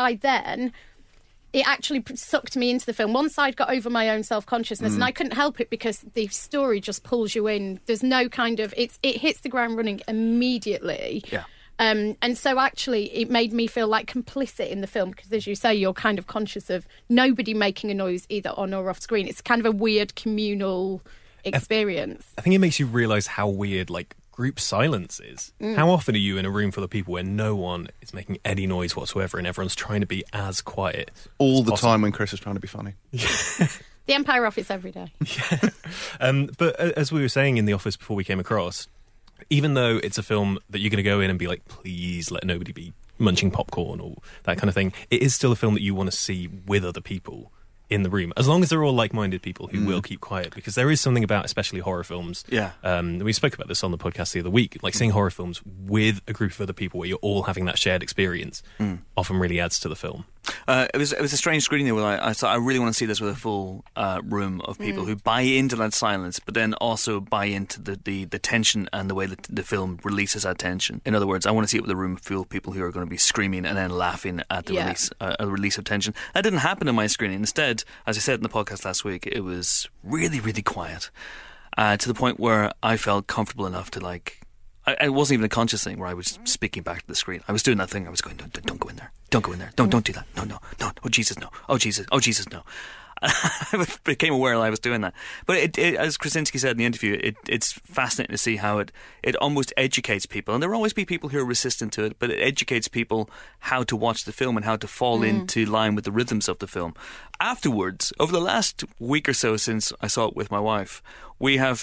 it actually sucked me into the film. Once I'd got over my own self-consciousness, and I couldn't help it because the story just pulls you in. There's no kind of... It hits the ground running immediately. Yeah. And so actually it made me feel like complicit in the film because, as you say, you're kind of conscious of nobody making a noise either on or off screen. It's kind of a weird communal experience. I think it makes you realise how weird, group silence is. How often are you in a room full of people where no one is making any noise whatsoever and everyone's trying to be as quiet all as the possible? time when Chris is trying to be funny. The Empire Office every day. But as we were saying in the office before we came across, even though it's a film that you're going to go in and be like, please let nobody be munching popcorn or that kind of thing, it is still a film that you want to see with other people in the room, as long as they're all like-minded people who will keep quiet, because there is something about, especially horror films. Yeah. We spoke about this on the podcast the other week. Seeing horror films with a group of other people where you're all having that shared experience often really adds to the film. It was a strange screening there where I thought I really want to see this with a full room of people who buy into that silence, but then also buy into the tension and the way that the film releases that tension. In other words, I want to see it with a room full of people who are going to be screaming and then laughing at the release of tension. That didn't happen in my screening. Instead, as I said in the podcast last week, it was really, really quiet to the point where I felt comfortable enough to it wasn't even a conscious thing where I was speaking back to the screen. I was doing that thing. I was going, don't go in there. Don't go in there. Don't do that. No. Oh, Jesus, no. Oh, Jesus, no. I became aware I was doing that. But as Krasinski said in the interview, it's fascinating to see how it almost educates people. And there will always be people who are resistant to it, but it educates people how to watch the film and how to fall into line with the rhythms of the film. Afterwards, over the last week or so since I saw it with my wife, we have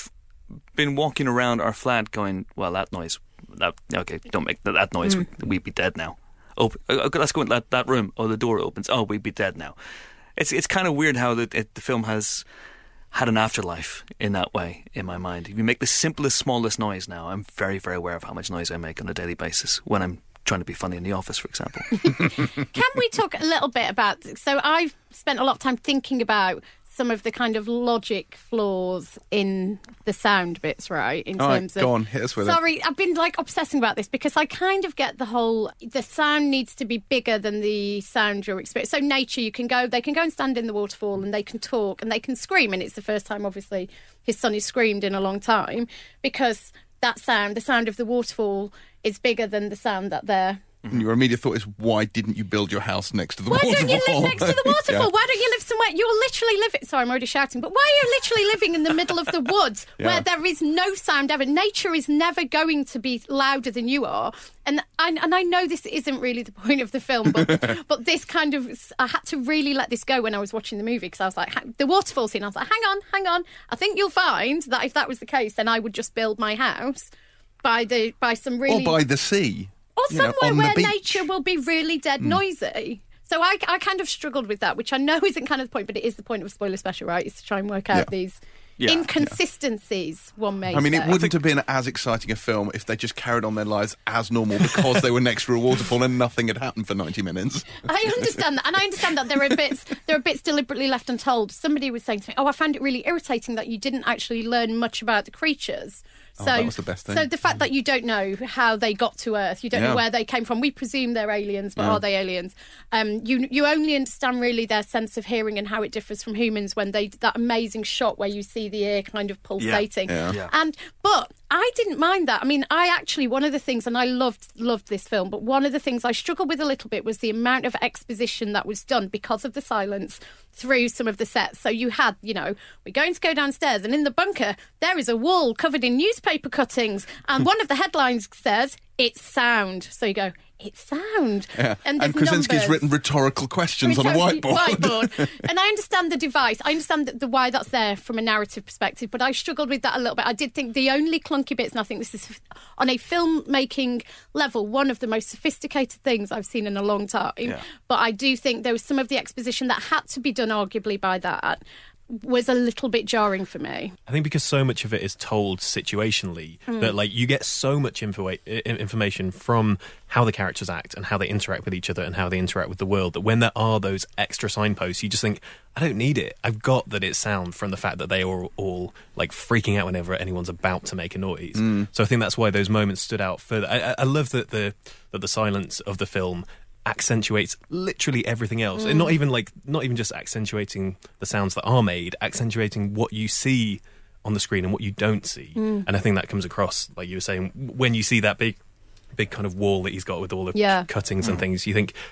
been walking around our flat going, well, that noise, don't make that noise, we'd be dead now. Oh, let's go in that room. Oh, the door opens. Oh, we'd be dead now. It's kind of weird how the film has had an afterlife in that way, in my mind. If you make the simplest, smallest noise now, I'm very, very aware of how much noise I make on a daily basis when I'm trying to be funny in the office, for example. Can we talk a little bit about... So I've spent a lot of time thinking about some of the kind of logic flaws in the sound bits, right? In terms of... Go on, hit us with it. Sorry, I've been obsessing about this because I kind of get the sound needs to be bigger than the sound you're experiencing. So nature, they can go and stand in the waterfall and they can talk and they can scream. And it's the first time, obviously, his son has screamed in a long time because that sound, the sound of the waterfall, is bigger than the sound that they're... And your immediate thought is, why didn't you build your house next to the waterfall? Why don't you live next to the waterfall? Yeah. Why don't you live somewhere? You're literally living... Sorry, I'm already shouting. But why are you literally living in the middle of the woods where there is no sound ever? Nature is never going to be louder than you are. And I know this isn't really the point of the film, but this kind of... I had to really let this go when I was watching the movie because I was like, the waterfall scene, I was like, hang on. I think you'll find that if that was the case, then I would just build my house by some really... Or by the sea. Or somewhere where beach. Nature will be really dead noisy. So I kind of struggled with that, which I know isn't kind of the point, but it is the point of a spoiler special, right? Is to try and work out these inconsistencies, one may say. I mean, it wouldn't have been as exciting a film if they just carried on their lives as normal because they were next to a waterfall and nothing had happened for 90 minutes. I understand that, and I understand that there are bits deliberately left untold. Somebody was saying to me, I found it really irritating that you didn't actually learn much about the creatures. So, that was the best thing. So the fact that you don't know how they got to Earth, you don't know where they came from. We presume they're aliens, but are they aliens? You only understand really their sense of hearing and how it differs from humans when that amazing shot where you see the ear kind of pulsating. But I didn't mind that. I mean, one of the things, and I loved this film, but one of the things I struggled with a little bit was the amount of exposition that was done because of the silence through some of the sets. So you had, we're going to go downstairs, and in the bunker, there is a wall covered in newspaper cuttings, and one of the headlines says, "It's sound." So you go, "It's sound." Yeah. And Krasinski's written rhetorical questions on a whiteboard. And I understand the device. I understand the why that's there from a narrative perspective, but I struggled with that a little bit. I did think the only clunky bits, and I think this is, on a filmmaking level, one of the most sophisticated things I've seen in a long time. Yeah. But I do think there was some of the exposition that had to be done arguably by that was a little bit jarring for me. I think because so much of it is told situationally that you get so much information from how the characters act and how they interact with each other and how they interact with the world, that when there are those extra signposts, you just think, I don't need it. I've got that it's sound from the fact that they are all freaking out whenever anyone's about to make a noise. So I think that's why those moments stood out further. I love that the silence of the film accentuates literally everything else, and not even just accentuating the sounds that are made, accentuating what you see on the screen and what you don't see. And I think that comes across, like you were saying, when you see that big kind of wall that he's got with all the cuttings and things, you think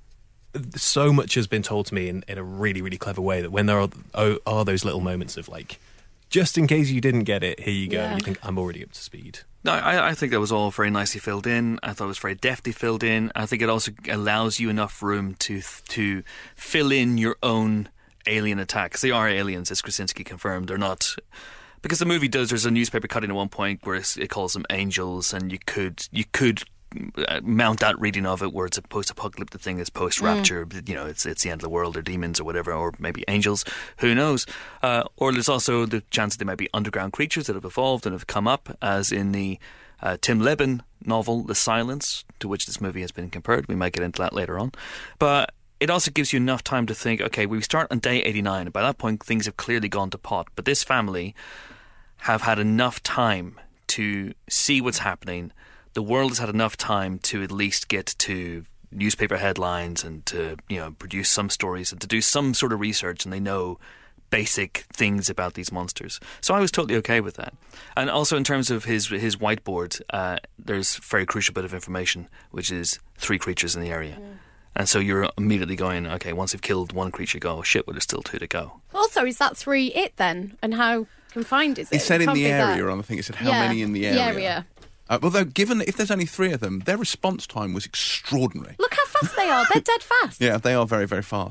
so much has been told to me in a really, really clever way, that when there are those little moments of just in case you didn't get it, here you go, and you think, I'm already up to speed. No, I think that was all very nicely filled in. I thought it was very deftly filled in. I think it also allows you enough room to fill in your own alien attacks. They are aliens, as Krasinski confirmed. They're not... Because the movie there's a newspaper cutting at one point where it calls them angels, and you could mount that reading of it where it's a post-apocalyptic thing, it's post-rapture, it's the end of the world, or demons or whatever, or maybe angels, who knows. Or there's also the chance that they might be underground creatures that have evolved and have come up, as in the Tim Lebbon novel, The Silence, to which this movie has been compared. We might get into that later on. But it also gives you enough time to think, okay, we start on day 89, and by that point things have clearly gone to pot. But this family have had enough time to see what's happening. The world has had enough time to at least get to newspaper headlines and to produce some stories and to do some sort of research, and they know basic things about these monsters. So I was totally okay with that. And also in terms of his whiteboard, there's a very crucial bit of information, which is 3 creatures in the area. And so you're immediately going, okay, once they've killed 1 creature, go, oh shit, well, there's still 2 to go. Also, is that 3 it then? And how confined is it? It said in the area, and I think it said how many in the area. The area. Although, given if there's only 3 of them, their response time was extraordinary. Look how fast they are. They're dead fast. Yeah, they are very, very fast.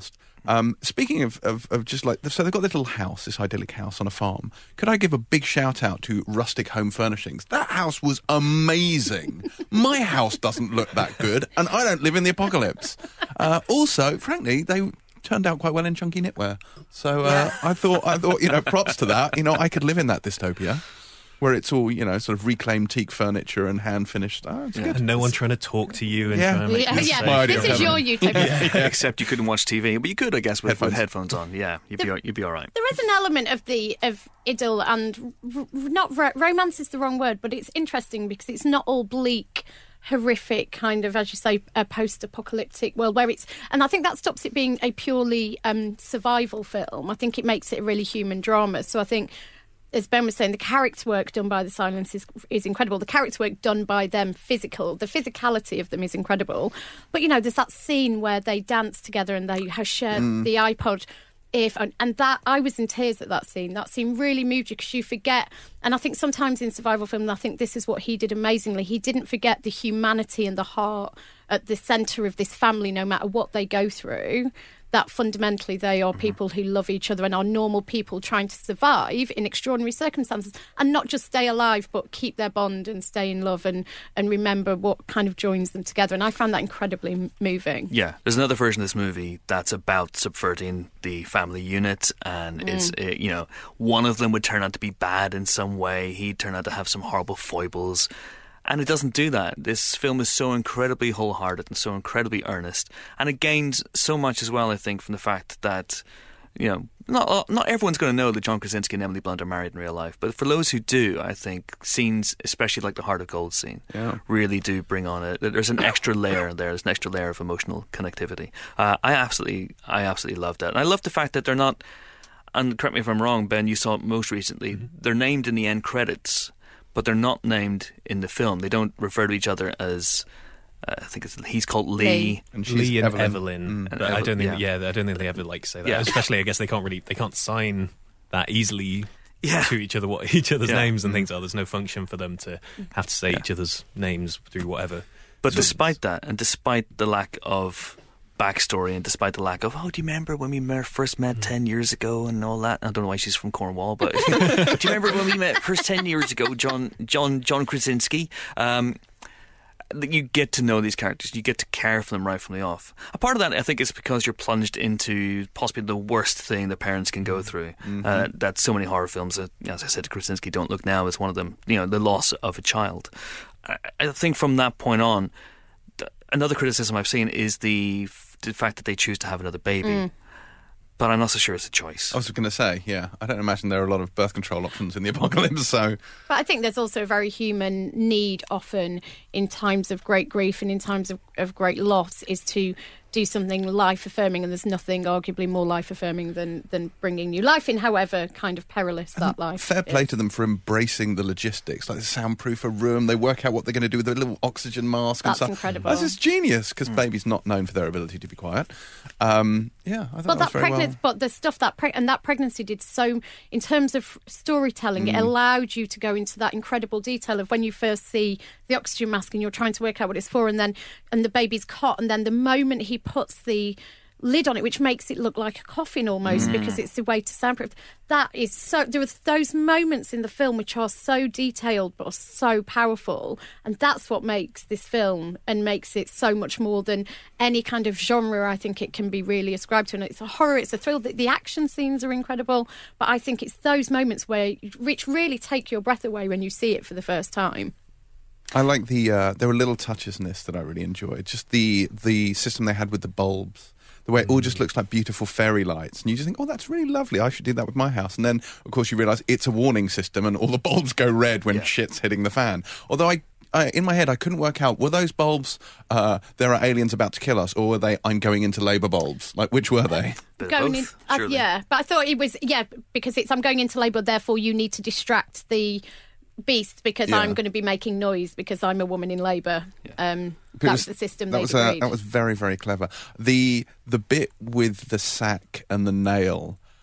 Speaking of just like, so they've got this little house, this idyllic house on a farm. Could I give a big shout out to Rustic Home Furnishings? That house was amazing. My house doesn't look that good, and I don't live in the apocalypse. Also, frankly, they turned out quite well in chunky knitwear. So I thought, props to that. I could live in that dystopia, where it's all, sort of reclaimed teak furniture and hand-finished. Oh, it's good. And no one trying to talk to you and trying to make you yeah. This is your utopia. Except you couldn't watch TV, but you could, I guess, with headphones on. Yeah, you'd be all right. There is an element of idyll and romance is the wrong word, but it's interesting because it's not all bleak, horrific kind of, as you say, a post-apocalyptic world where and I think that stops it being a purely survival film. I think it makes it a really human drama. So I think, as Ben was saying, the character work done by the Silence is incredible. The character work done by them, the physicality of them is incredible. But, there's that scene where they dance together and they share the iPod earphone. And that, I was in tears at that scene. That scene really moved you because you forget. And I think sometimes in survival film, I think this is what he did amazingly. He didn't forget the humanity and the heart at the centre of this family, no matter what they go through. That fundamentally they are people who love each other and are normal people trying to survive in extraordinary circumstances and not just stay alive but keep their bond and stay in love and remember what kind of joins them together. And I found that incredibly moving. Yeah, there's another version of this movie that's about subverting the family unit, and it's one of them would turn out to be bad in some way. He'd turn out to have some horrible foibles. And it doesn't do that. This film is so incredibly wholehearted and so incredibly earnest. And it gains so much as well, I think, from the fact that, not everyone's going to know that John Krasinski and Emily Blunt are married in real life. But for those who do, I think scenes, especially like the Heart of Gold scene, really do bring on it. There's an extra layer there. There's an extra layer of emotional connectivity. I absolutely loved that. And I love the fact that they're not, and correct me if I'm wrong, Ben, you saw it most recently, they're named in the end credits, but they're not named in the film. They don't refer to each other as, I think he's called Lee. And she's Lee and Evelyn. But I don't think, I don't think they ever say that. Yeah. Especially, I guess they can't sign that easily to each other what each other's names and things are. There's no function for them to have to say each other's names through whatever. But despite that, and despite the lack of backstory, and despite the lack of, do you remember when we first met 10 years ago and all that? I don't know why she's from Cornwall, but do you remember when we met first 10 years ago, John Krasinski? You get to know these characters, you get to care for them right from the off. A part of that, I think, is because you're plunged into possibly the worst thing that parents can go through. That so many horror films, as I said to Krasinski, Don't Look Now is one of them, the loss of a child. I think from that point on, another criticism I've seen is the fact that they choose to have another baby. But I'm not so sure it's a choice. I was going to say, I don't imagine there are a lot of birth control options in the apocalypse, so... But I think there's also a very human need often in times of great grief and in times of great loss is to do something life-affirming, and there's nothing arguably more life-affirming than bringing new life in, however kind of perilous that life Fair play is. to them for embracing the logistics, like they soundproof a room, they work out what they're going to do with a little oxygen mask and stuff. That's incredible. That's just genius, because baby's not known for their ability to be quiet. I thought that was very well. But the stuff that pregnancy did so, in terms of storytelling, it allowed you to go into that incredible detail of when you first see the oxygen mask and you're trying to work out what it's for, and the baby's cot, and then the moment he puts the lid on it, which makes it look like a coffin almost because it's the way to soundproof. That is so. There are those moments in the film which are so detailed but are so powerful, and that's what makes this film and makes it so much more than any kind of genre I think it can be really ascribed to. And it's a horror, it's a thrill. The action scenes are incredible, but I think it's those moments which really take your breath away when you see it for the first time. I like there were little touches in this that I really enjoyed. Just the system they had with the bulbs. The way it all just looks like beautiful fairy lights. And you just think, that's really lovely. I should do that with my house. And then, of course, you realise it's a warning system and all the bulbs go red when shit's hitting the fan. Although in my head, I couldn't work out, were those bulbs, there are aliens about to kill us, or were they, I'm going into labour bulbs? Like, which were they? Going in, but I thought it was, because it's I'm going into labour, therefore you need to distract the beast because I'm going to be making noise because I'm a woman in labour. That's the system they agreed. That was very, very clever. The bit with the sack and the nail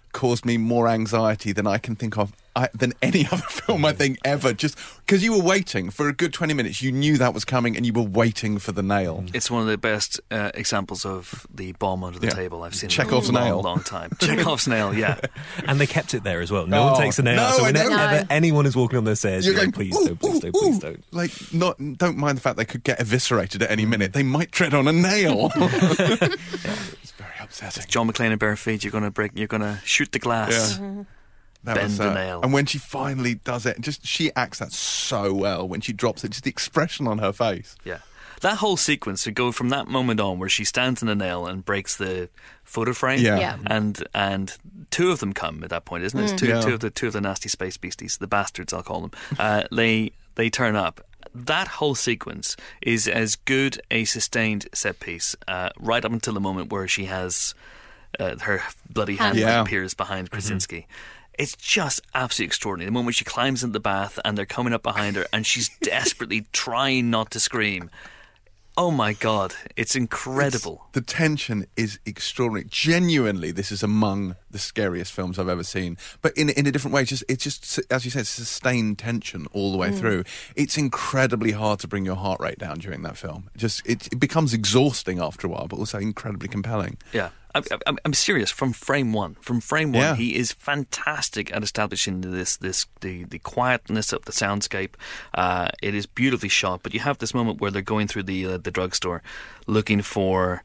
caused me more anxiety than I can think of than any other film I think ever. Just because you were waiting for a good 20 minutes, you knew that was coming, and you were waiting for the nail. It's one of the best examples of the bomb under the table I've seen Chekhov's in a long, nail. long time. Chekhov's nail, yeah. And they kept it there as well. No one takes a nail no, out. So I know. whenever anyone is walking on their stairs, You're you're going, please "Ooh, don't, please ooh, don't, please ooh." don't. Like, don't mind the fact they could get eviscerated at any minute. They might tread on a nail. It's very upsetting. John McClane and bare feet, you're going to shoot the glass. Yeah. That Bend the nail. And when she finally does it, she acts that so well. When she drops it, just the expression on her face. Yeah. That whole sequence to go from that moment on where she stands in the nail and breaks the photo frame. Yeah. And two of them come at that point, isn't it? It's two of the nasty space beasties, the bastards I'll call them. They turn up. That whole sequence is as good a sustained set piece right up until the moment where she has her bloody hand appears behind Krasinski. It's just absolutely extraordinary. The moment she climbs into the bath and they're coming up behind her and she's desperately trying not to scream. Oh my God, it's incredible. The tension is extraordinary. Genuinely, this is among the scariest films I've ever seen. But in a different way, it's just, as you said, sustained tension all the way through. It's incredibly hard to bring your heart rate down during that film. It becomes exhausting after a while, but also incredibly compelling. Yeah. I'm serious. From frame one, he is fantastic at establishing the quietness of the soundscape. It is beautifully shot, but you have this moment where they're going through the drugstore, looking for,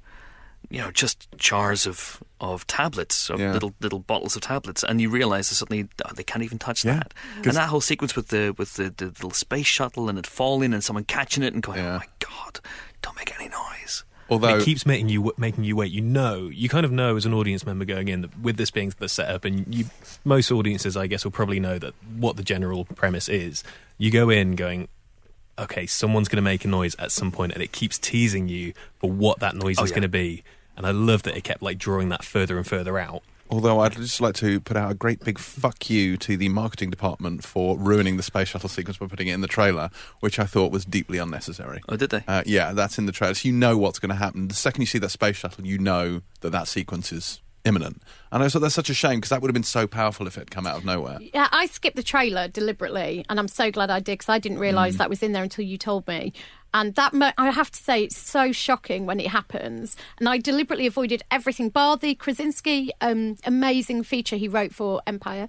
just jars of tablets, little bottles of tablets, and you realise that suddenly they can't even touch that. And that whole sequence with the little space shuttle and it falling and someone catching it and going, oh my God, don't make any noise. Although it keeps making you wait. You kind of know as an audience member going in that with this being the setup, and most audiences, I guess, will probably know that what the general premise is. You go in going, okay, someone's going to make a noise at some point, and it keeps teasing you for what that noise is going to be. And I love that it kept drawing that further and further out. Although I'd just like to put out a great big fuck you to the marketing department for ruining the space shuttle sequence by putting it in the trailer, which I thought was deeply unnecessary. Oh, did they? Yeah, that's in the trailer. So you know what's going to happen. The second you see that space shuttle, you know that sequence is imminent. And I thought that's such a shame because that would have been so powerful if it had come out of nowhere. Yeah, I skipped the trailer deliberately, and I'm so glad I did because I didn't realise that was in there until you told me. And I have to say, it's so shocking when it happens. And I deliberately avoided everything, bar the Krasinski amazing feature he wrote for Empire,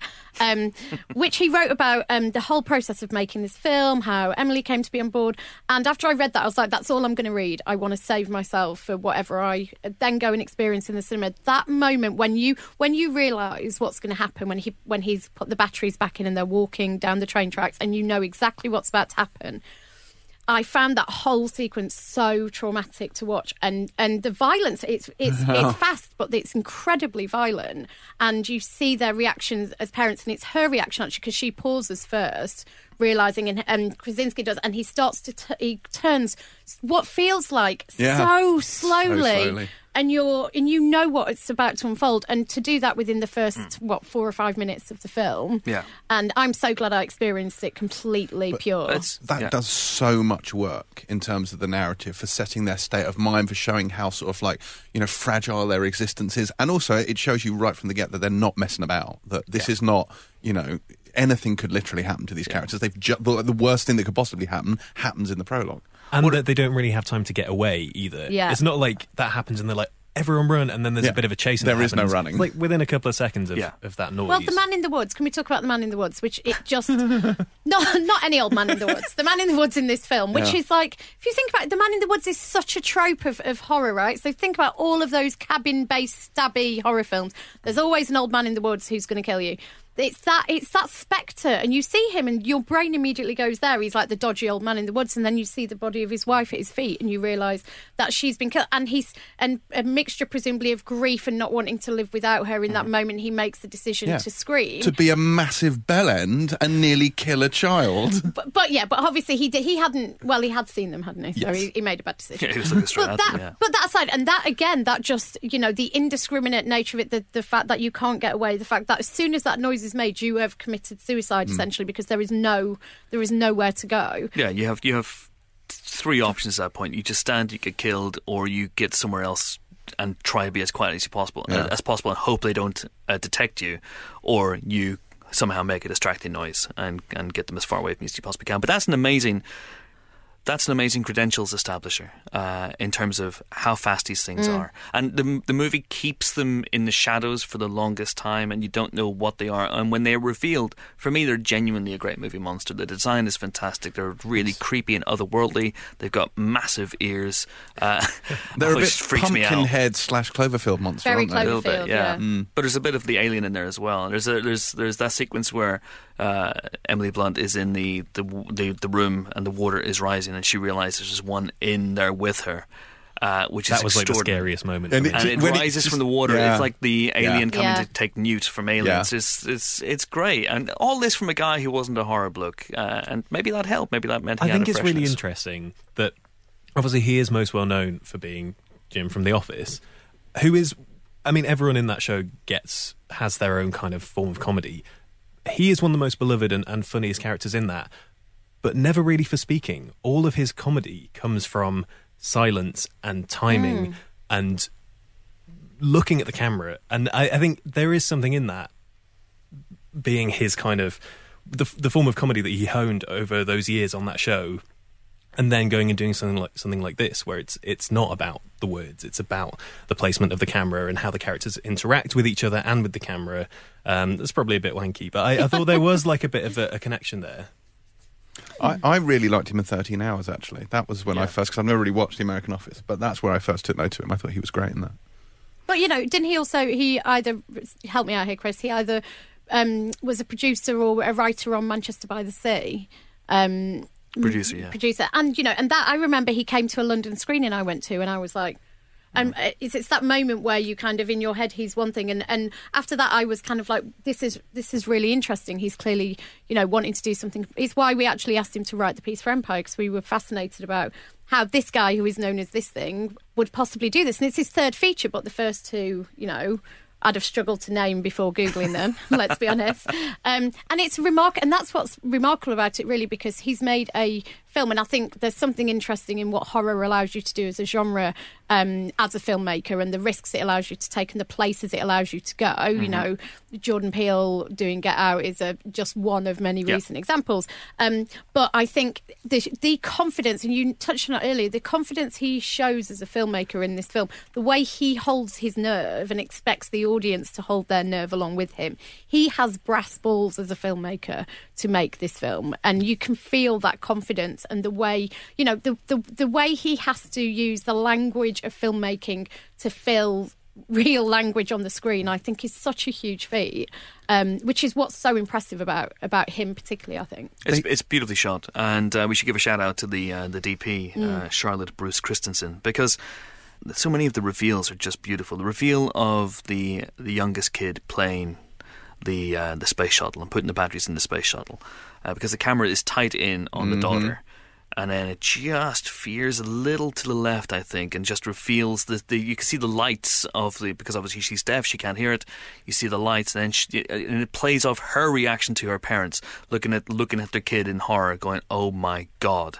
which he wrote about the whole process of making this film, how Emily came to be on board. And after I read that, I was like, that's all I'm going to read. I want to save myself for whatever I then go and experience in the cinema. That moment when you realise what's going to happen, when he's put the batteries back in and they're walking down the train tracks and you know exactly what's about to happen, I found that whole sequence so traumatic to watch, and the violence, it's fast, but it's incredibly violent, and you see their reactions as parents, and it's her reaction actually because she pauses first, realising, and Krasinski does, and he starts to he turns what feels like so slowly. And you know what it's about to unfold, and to do that within the first 4 or 5 minutes of the film. Yeah, and I'm so glad I experienced it completely pure. That does so much work in terms of the narrative for setting their state of mind, for showing how sort of fragile their existence is, and also it shows you right from the get that they're not messing about. That this is not anything could literally happen to these characters. They've the worst thing that could possibly happen happens in the prologue. And that they don't really have time to get away either. Yeah. It's not like that happens and they're like, everyone run, and then there's a bit of a chase. There is no running. Like within a couple of seconds of that noise. Well, the man in the woods. Can we talk about the man in the woods? Which it just not any old man in the woods. The man in the woods in this film, which is like, if you think about it, the man in the woods is such a trope of horror, right? So think about all of those cabin-based stabby horror films. There's always an old man in the woods who's going to kill you. It's that spectre, and you see him and your brain immediately goes there. He's like the dodgy old man in the woods, and then you see the body of his wife at his feet and you realise that she's been killed, and and a mixture presumably of grief and not wanting to live without her. In that moment he makes the decision to scream, to be a massive bellend and nearly kill a child. but obviously he had seen them, hadn't he? So he made a bad decision. He was looking straight at them, but that aside, and that again, that just the indiscriminate nature of it, the fact that you can't get away, the fact that as soon as that noise is made, you have committed suicide essentially, because there is nowhere to go. Yeah, you have 3 options at that point. You just stand, you get killed, or you get somewhere else try to be as quiet as possible, Yeah. and hope they don't detect you, or you somehow make a distracting noise and get them as far away from you as you possibly can. But that's an amazing credentials establisher in terms of how fast these things are. And the movie keeps them in the shadows for the longest time, and you don't know what they are. And when they're revealed, for me, they're genuinely a great movie monster. The design is fantastic. They're really creepy and otherworldly. They've got massive ears. They're a which bit freaks me out. Pumpkinhead / Cloverfield monster, Very aren't they? A little bit, Cloverfield, yeah. yeah. But there's a bit of the alien in there as well. There's that sequence where Emily Blunt is in the room and the water is rising, and she realizes there's one in there with her, which That is was like the extraordinary. scariest moment. And for me. And it when it rises just- from the water. yeah. It's like the alien coming Yeah. to take Newt from Aliens. Yeah. It's great, and all this from a guy who wasn't a horror bloke, and maybe that helped. Maybe that meant he I had think a it's really freshness. interesting that obviously he is most well known for being Jim from The Office, who is, I mean, everyone in that show has their own kind of form of comedy. He is one of the most beloved and funniest characters in that, but never really for speaking. All of his comedy comes from silence and timing and looking at the camera. And I think there is something in that being his kind of the form of comedy that he honed over those years on that show, and then going and doing something like this, where it's not about the words, it's about the placement of the camera and how the characters interact with each other and with the camera. That's probably a bit wanky, but I thought there was like a bit of a connection there. I really liked him in 13 Hours, actually. That was when I first, because I've never really watched The American Office, but that's where I first took note of him. I thought he was great in that. But, didn't he either, help me out here, Chris, he either was a producer or a writer on Manchester by the Sea. Producer, yeah. Producer. And, and that, I remember he came to a London screening I went to, and I was like, it's that moment where you kind of, in your head, he's one thing. And after that, I was kind of like, this is really interesting. He's clearly, wanting to do something. It's why we actually asked him to write the piece for Empire, because we were fascinated about how this guy, who is known as this thing, would possibly do this. And it's his third feature, but the first two, I'd have struggled to name before Googling them, let's be honest. And it's and that's what's remarkable about it, really, because he's made a film, and I think there's something interesting in what horror allows you to do as a genre, as a filmmaker, and the risks it allows you to take and the places it allows you to go. Jordan Peele doing Get Out is just one of many recent examples. But I think the confidence, and you touched on it earlier, the confidence he shows as a filmmaker in this film, the way he holds his nerve and expects the audience to hold their nerve along with him. He has brass balls as a filmmaker to make this film, and you can feel that confidence and the way, the way he has to use the language of filmmaking to fill real language on the screen, I think is such a huge feat, which is what's so impressive about him particularly, I think. It's beautifully shot, and we should give a shout out to the DP, Charlotte Bruce Christensen, because so many of the reveals are just beautiful. The reveal of the youngest kid playing the space shuttle and putting the batteries in the space shuttle, because the camera is tight in on the daughter, and then it just veers a little to the left, I think, and just reveals you can see the lights of because obviously she's deaf, she can't hear it. You see the lights, and then and it plays off her reaction to her parents looking at their kid in horror, going, "Oh my God."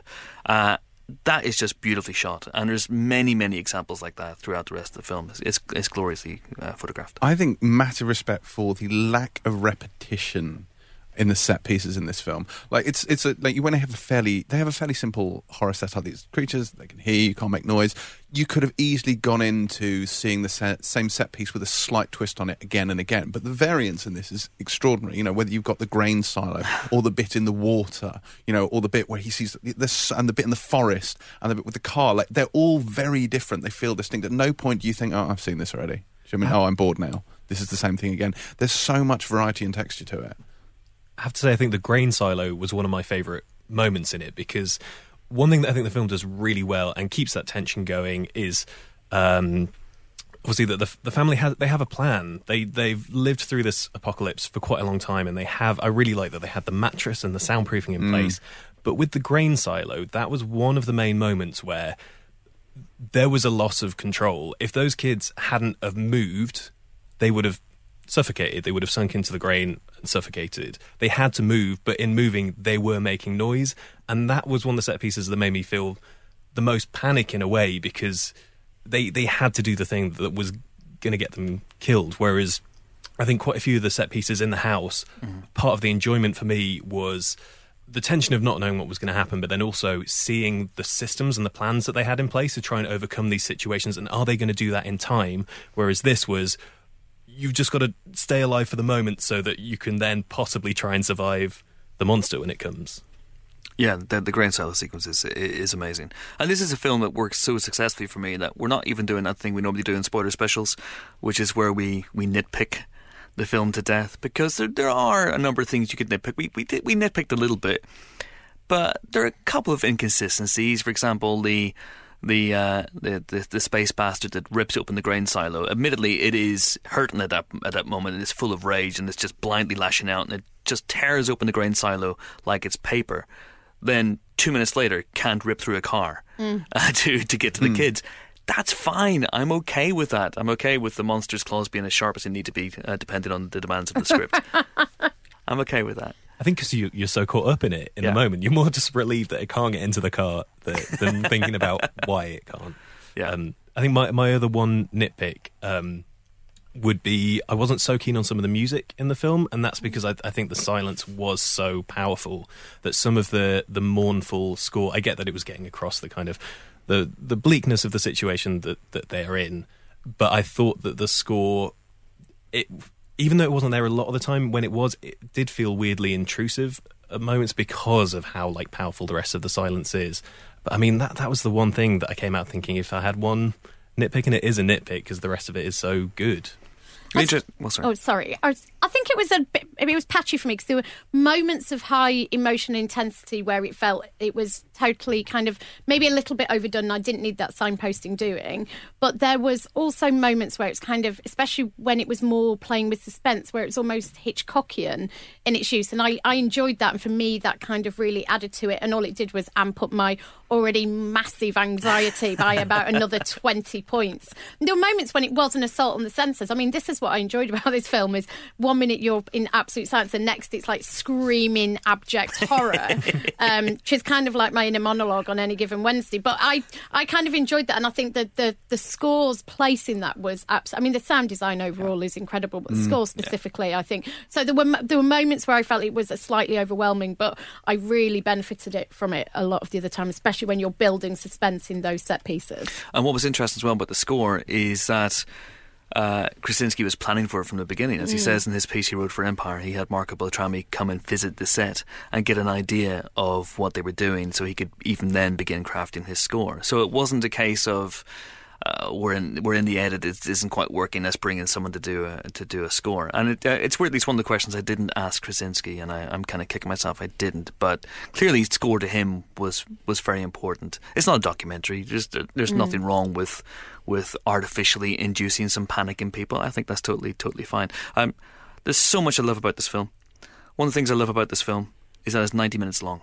That is just beautifully shot, and there's many, many examples like that throughout the rest of the film. It's gloriously photographed. I think massive respect for the lack of repetition in the set pieces in this film. Like when they have a fairly simple horror setup. These creatures, they can hear you, can't make noise. You could have easily gone into seeing the same set piece with a slight twist on it again and again. But the variance in this is extraordinary. Whether you've got the grain silo or the bit in the water, or the bit where he sees this, and the bit in the forest, and the bit with the car, like they're all very different. They feel distinct. At no point do you think, "Oh, I've seen this already." Do you know what I mean? "Oh, I'm bored now. This is the same thing again." There's so much variety and texture to it. I have to say, I think the grain silo was one of my favourite moments in it, because one thing that I think the film does really well and keeps that tension going is obviously that the family have a plan. They've lived through this apocalypse for quite a long time, and I really like that they had the mattress and the soundproofing in place. But with the grain silo, that was one of the main moments where there was a loss of control. If those kids hadn't have moved, they would have suffocated. They would have sunk into the grain and suffocated. They had to move, but in moving, they were making noise. And that was one of the set pieces that made me feel the most panic in a way, because they had to do the thing that was going to get them killed. Whereas I think quite a few of the set pieces in the house, part of the enjoyment for me was the tension of not knowing what was going to happen, but then also seeing the systems and the plans that they had in place to try and overcome these situations, and are they going to do that in time? Whereas this was, you've just got to stay alive for the moment so that you can then possibly try and survive the monster when it comes. Yeah, the grain silo sequence is amazing. And this is a film that works so successfully for me that we're not even doing that thing we normally do in spoiler specials, which is where we nitpick the film to death, because there are a number of things you could nitpick. We nitpicked a little bit, but there are a couple of inconsistencies. For example, the space bastard that rips open the grain silo. Admittedly, it is hurting at that moment. It is full of rage and it's just blindly lashing out, and it just tears open the grain silo like it's paper. Then 2 minutes later, can't rip through a car to get to the kids. That's fine. I'm okay with that. I'm okay with the monster's claws being as sharp as they need to be, depending on the demands of the script. I'm okay with that. I think because you're so caught up in it in the moment, you're more just relieved that it can't get into the car than thinking about why it can't. Yeah. I think my other one nitpick would be, I wasn't so keen on some of the music in the film, and that's because I think the silence was so powerful that some of the mournful score, I get that it was getting across the kind of the bleakness of the situation that they're in, but I thought that the score, even though it wasn't there a lot of the time, when it was, it did feel weirdly intrusive at moments because of how powerful the rest of the silence is. But I mean, that was the one thing that I came out thinking, if I had one nitpick, and it is a nitpick because the rest of it is so good. Sorry. I think it was patchy for me because there were moments of high emotional intensity where it felt it was totally kind of maybe a little bit overdone and I didn't need that signposting doing. But there was also moments where it's kind of, especially when it was more playing with suspense, where it's almost Hitchcockian in its use. And I enjoyed that. And for me, that kind of really added to it. And all it did was amp up my already massive anxiety by about another 20 points. And there were moments when it was an assault on the senses. I mean, this is what I enjoyed about this film is 1 minute you're in absolute silence, and next it's like screaming abject horror, which is kind of like my inner monologue on any given Wednesday. But I kind of enjoyed that, and I think that the score's place in that was I mean, the sound design overall is incredible, but the score specifically, I think. So there were moments where I felt it was slightly overwhelming, but I really benefited from it a lot of the other time, especially when you're building suspense in those set pieces. And what was interesting as well about the score is that Krasinski was planning for it from the beginning. As he says in his piece he wrote for Empire, he had Marco Beltrami come and visit the set and get an idea of what they were doing so he could even then begin crafting his score. So it wasn't a case of we're in the edit, it isn't quite working, let's bring in someone to do a score. And it's weird, at least one of the questions I didn't ask Krasinski, and I'm kind of kicking myself I didn't, but clearly score to him was very important. It's not a documentary, there's nothing wrong with artificially inducing some panic in people. I think that's totally fine. There's so much I love about this film. One of the things I love about this film is that it's 90 minutes long.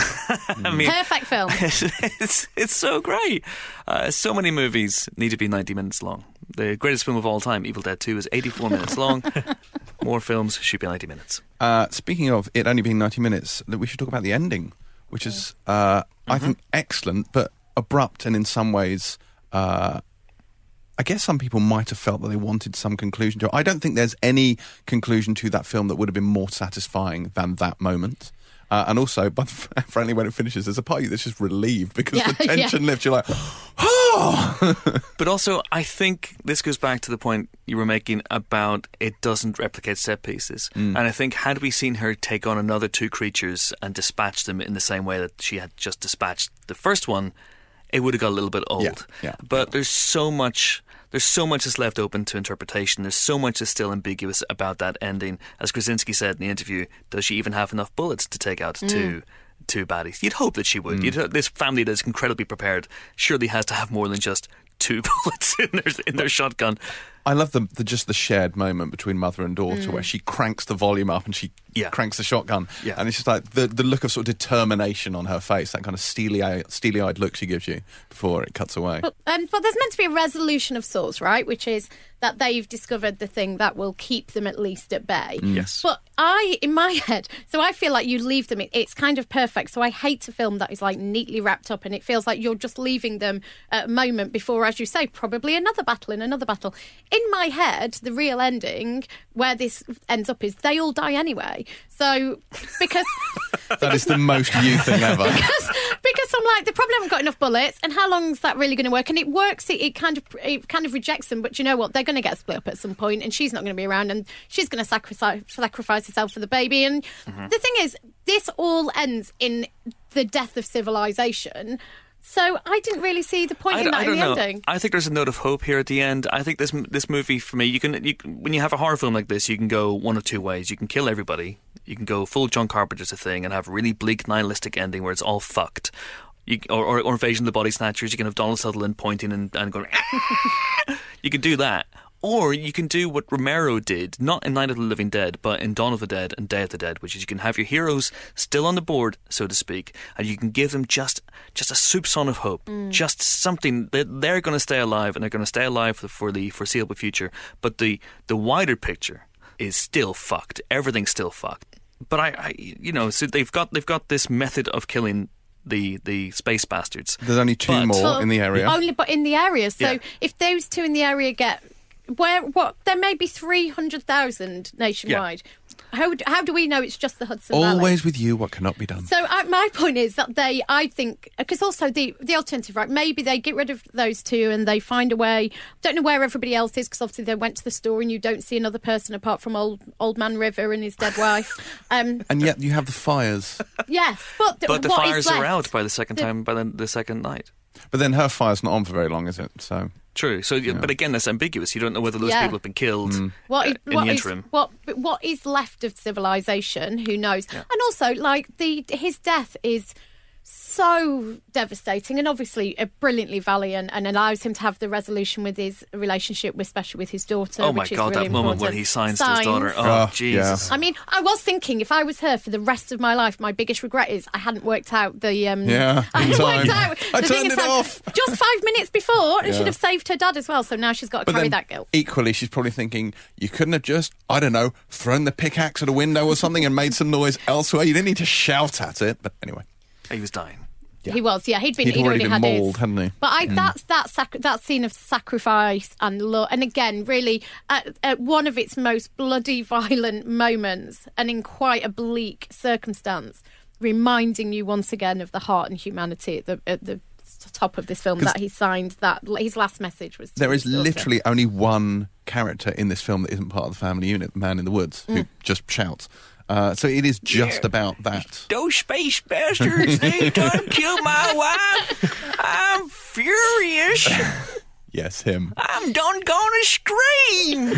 I mean, perfect film. It's so great. So many movies need to be 90 minutes long. The greatest film of all time, Evil Dead 2, is 84 minutes long. More films should be 90 minutes. Speaking of it only being 90 minutes, we should talk about the ending, which is, I think, excellent, but abrupt, and in some ways, I guess some people might have felt that they wanted some conclusion to it. I don't think there's any conclusion to that film that would have been more satisfying than that moment. And also, but frankly, when it finishes, there's a part of you that's just relieved because the tension lifts. You're like, oh! But also, I think this goes back to the point you were making about it doesn't replicate set pieces. And I think had we seen her take on another two creatures and dispatch them in the same way that she had just dispatched the first one, it would have got a little bit old. But there's so much that's left open to interpretation. There's so much that's still ambiguous about that ending. As Krasinski said in the interview, does she even have enough bullets to take out two baddies? You'd hope that she would. This family that's incredibly prepared surely has to have more than just 2 bullets in their shotgun. I love the just the shared moment between mother and daughter where she cranks the volume up and she cranks the shotgun. Yeah. And it's just like the look of sort of determination on her face, that kind of steely-eyed look she gives you before it cuts away. But there's meant to be a resolution of sorts, right? Which is that they've discovered the thing that will keep them at least at bay. Yes. But in my head, so I feel like you leave them, it's kind of perfect. So I hate a film that is like neatly wrapped up and it feels like you're just leaving them at a moment before, as you say, probably another battle and another battle. In my head, the real ending, where this ends up, is they all die anyway. So, because... That is the most you thing ever. because I'm like, they probably haven't got enough bullets, and how long is that really going to work? And it works. It kind of rejects them, but you know what? They're going to get split up at some point, and she's not going to be around, and she's going to sacrifice herself for the baby. And the thing is, this all ends in the death of civilization. So I didn't really see the point in that in the ending. I think there's a note of hope here at the end. I think this movie, for me, you can when you have a horror film like this, you can go one of two ways. You can kill everybody. You can go full John Carpenter's a thing and have a really bleak nihilistic ending where it's all fucked. Or Invasion of the Body Snatchers. You can have Donald Sutherland pointing and going. You can do that. Or you can do what Romero did, not in Night of the Living Dead, but in Dawn of the Dead and Day of the Dead, which is you can have your heroes still on the board, so to speak, and you can give them just a soupçon of hope, just something that they're going to stay alive, and they're going to stay alive for the foreseeable future. But the wider picture is still fucked. Everything's still fucked. But so they've got this method of killing the space bastards. There's only two more in the area. But in the area. So if those two in the area get... there may be 300,000 nationwide. Yeah. How do we know it's just the Hudson Valley? Always with you, what cannot be done. So my point is that I think, because also the alternative, right, maybe they get rid of those two and they find a way, don't know where everybody else is, because obviously they went to the store and you don't see another person apart from old man River and his dead wife. And yet you have the fires. Yes, but the fires are out by the second night. But then her fire's not on for very long, is it? So... True. So, but again, that's ambiguous. You don't know whether those people have been killed in the interim. What is left of civilization? Who knows? Yeah. And also, like his death is so devastating, and obviously brilliantly valiant, and allows him to have the resolution with his relationship, especially with his daughter. Oh my which God, is really that moment when he signs to his daughter. Oh, Jesus. Yeah. I mean, I was thinking if I was her for the rest of my life, my biggest regret is I hadn't worked out the. I turned it off just 5 minutes before, and should have saved her dad as well. So now she's got to carry that guilt. Equally, she's probably thinking, you couldn't have just, I don't know, thrown the pickaxe at a window or something and made some noise elsewhere. You didn't need to shout at it. But anyway, he was dying. Yeah. He was, yeah. He'd already been had mauled, hadn't he? But that scene of sacrifice and love, and again, really, at one of its most bloody, violent moments, and in quite a bleak circumstance, reminding you once again of the heart and humanity at the top of this film that he signed. That his last message was. There is literally only one character in this film that isn't part of the family unit, the man in the woods, who just shouts. So it is just about that. Those space bastards, they done killed my wife. I'm furious. Yes, him. I'm done gonna scream.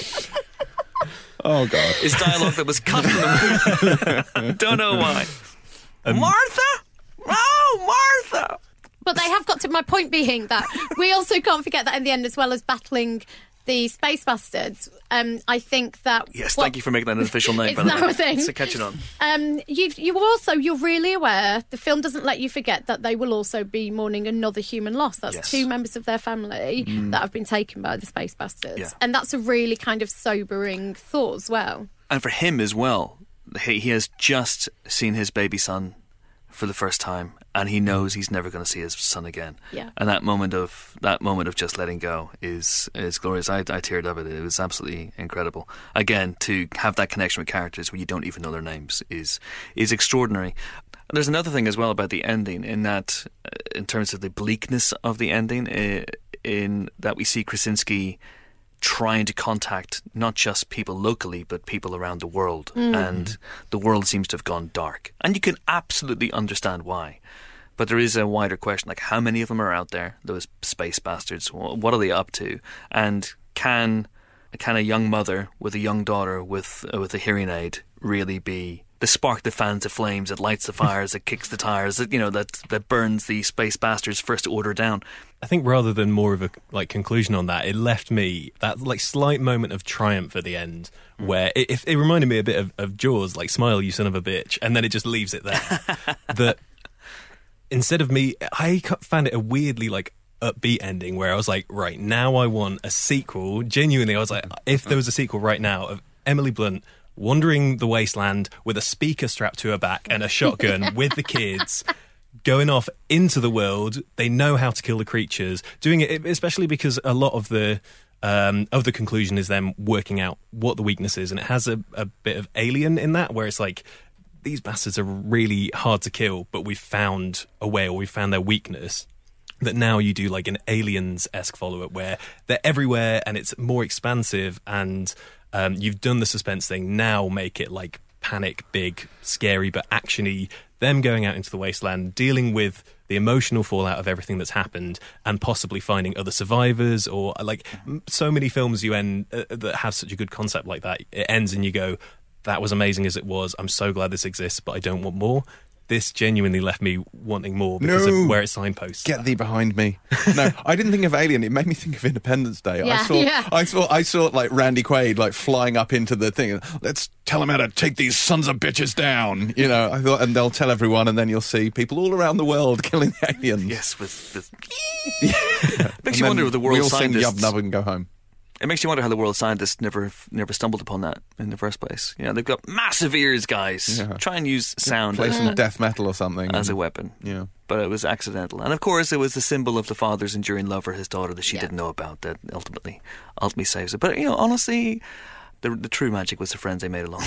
Oh, God. It's dialogue that was cut from the movie. Don't know why. Martha? Oh, Martha! But they have got to, my point being that we also can't forget that in the end, as well as battling the space bastards, I think that... Yes, thank you for making that an official name. It's now a thing. So catching on. You're really aware, the film doesn't let you forget that they will also be mourning another human loss. That's two members of their family that have been taken by the space bastards. Yeah. And that's a really kind of sobering thought as well. And for him as well, he has just seen his baby son for the first time, and he knows he's never going to see his son again. Yeah. And that moment of just letting go is glorious. I teared up at it. It was absolutely incredible. Again, to have that connection with characters where you don't even know their names is extraordinary. There's another thing as well about the ending, in that, in terms of the bleakness of the ending, in that we see Krasinski trying to contact not just people locally but people around the world, and the world seems to have gone dark, and you can absolutely understand why. But there is a wider question, like how many of them are out there, those space bastards? What are they up to? And can a young mother with a young daughter with a hearing aid really be the spark that fans the flames, that lights the fires, that kicks the tires, that burns the space bastards first order down. I think rather than more of a conclusion on that, it left me that slight moment of triumph at the end, where it reminded me a bit of Jaws, like smile you son of a bitch, and then it just leaves it there. That instead of I found it a weirdly upbeat ending where I was like, right, now I want a sequel. Genuinely, I was like, if there was a sequel right now of Emily Blunt wandering the wasteland with a speaker strapped to her back and a shotgun with the kids, going off into the world. They know how to kill the creatures, doing it especially because a lot of the conclusion is them working out what the weakness is, and it has a bit of Alien in that, where it's like, these bastards are really hard to kill, but we've found a way, or we've found their weakness. That now you do an Aliens-esque follow-up where they're everywhere and it's more expansive, and you've done the suspense thing. Now make it panic, big, scary, but actiony. Them going out into the wasteland, dealing with the emotional fallout of everything that's happened, and possibly finding other survivors, or so many films you end that have such a good concept like that. It ends and you go, that was amazing as it was. I'm so glad this exists, but I don't want more. This genuinely left me wanting more because of where it signposts. Get thee behind me. No, I didn't think of Alien. It made me think of Independence Day. Yeah, I saw Randy Quaid flying up into the thing. Let's tell them how to take these sons of bitches down. I thought, and they'll tell everyone, and then you'll see people all around the world killing aliens. Yes, with makes you wonder if the world scientists. We all sing Yub Nub and go home. It makes you wonder how the world scientists never stumbled upon that in the first place. They've got massive ears, guys. Yeah. Try and use sound. Play some death metal or something. As a weapon. Yeah. But it was accidental. And of course, it was the symbol of the father's enduring love for his daughter that she didn't know about that ultimately saves it. But, honestly, the true magic was the friends they made along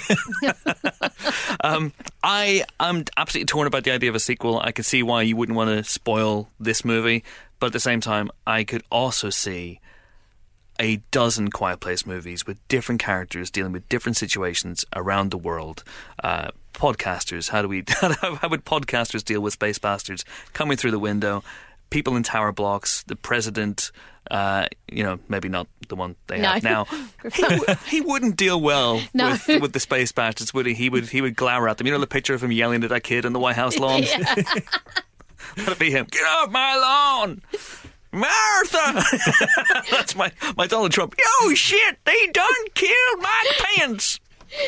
the way. I am absolutely torn about the idea of a sequel. I can see why you wouldn't want to spoil this movie. But at the same time, I could also see a dozen Quiet Place movies with different characters dealing with different situations around the world. Podcasters, how would podcasters deal with space bastards coming through the window? People in tower blocks, the president, maybe not the one they have now. He wouldn't deal well with the space bastards, would he? He would glower at them. The picture of him yelling at that kid on the White House lawn? That'd be him. Get off my lawn! Martha! That's my Donald Trump. Yo, shit! They done killed Mike Pence!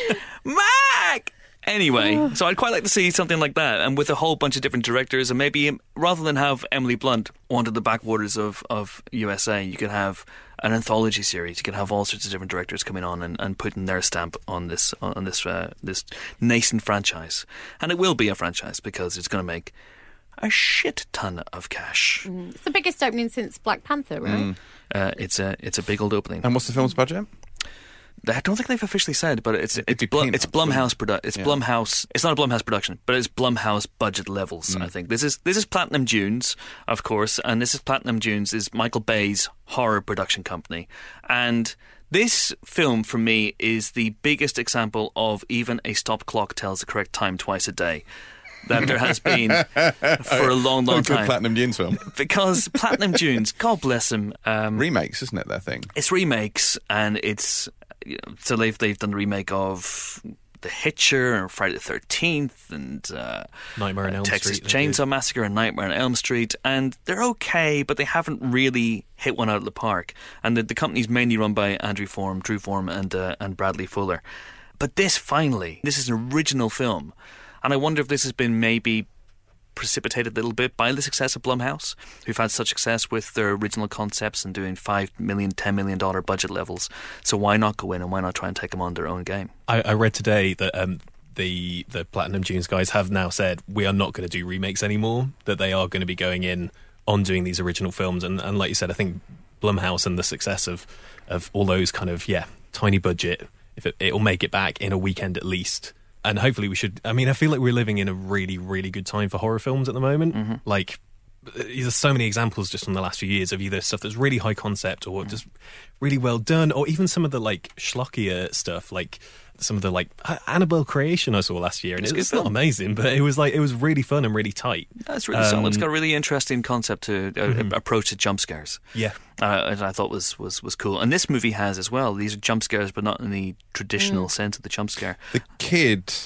Mike! Anyway, so I'd quite like to see something like that, and with a whole bunch of different directors, and maybe rather than have Emily Blunt wander the backwaters of USA, you could have an anthology series. You could have all sorts of different directors coming on and putting their stamp on this nascent franchise. And it will be a franchise because it's going to make a shit ton of cash. It's the biggest opening since Black Panther, right? It's a big old opening. And what's the film's budget? I don't think they've officially said, but it's Blumhouse Blumhouse. It's not a Blumhouse production, but it's Blumhouse budget levels. I think this is Platinum Dunes, of course, and this is Platinum Dunes is Michael Bay's horror production company, and this film for me is the biggest example of even a stop clock tells the correct time twice a day that there has been for a long time. Good Platinum Dunes film. Because Platinum Dunes, God bless them. Remakes, isn't it, their thing? It's remakes, and it's... So they've done the remake of The Hitcher and Friday the 13th and Nightmare on Elm Texas Street, Chainsaw Massacre and Nightmare on Elm Street, and they're okay, but they haven't really hit one out of the park. And the company's mainly run by Drew Form and Bradley Fuller. But this is an original film. And I wonder if this has been maybe precipitated a little bit by the success of Blumhouse, who've had such success with their original concepts and doing $5 million, $10 million budget levels. So why not go in and why not try and take them on their own game? I read today that the Platinum Dunes guys have now said we are not going to do remakes anymore, that they are going to be going in on doing these original films. And like you said, I think Blumhouse and the success of all those kind of, tiny budget, if it'll make it back in a weekend at least. And hopefully we should... I mean, I feel like we're living in a really, really good time for horror films at the moment. Mm-hmm. Like, there's so many examples just from the last few years of either stuff that's really high concept or just really well done, or even some of the, schlockier stuff, like some of the, Annabelle Creation I saw last year. And it's not amazing, but it was really fun and really tight. That's really solid. It's got a really interesting concept to approach to jump scares. Yeah. And I thought was cool. And this movie has as well. These are jump scares, but not in the traditional sense of the jump scare. The kid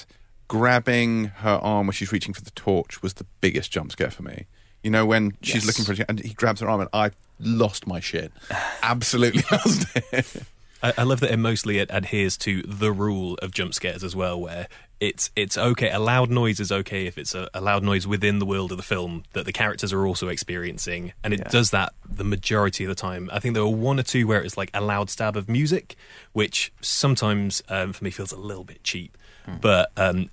grabbing her arm when she's reaching for the torch was the biggest jump scare for me. You know, when she's looking for it and he grabs her arm and I lost my shit. Absolutely lost it. I love that it mostly adheres to the rule of jump scares as well, where it's okay. A loud noise is okay if it's a loud noise within the world of the film that the characters are also experiencing, and it does that the majority of the time. I think there were one or two where it's like a loud stab of music, which sometimes for me feels a little bit cheap, but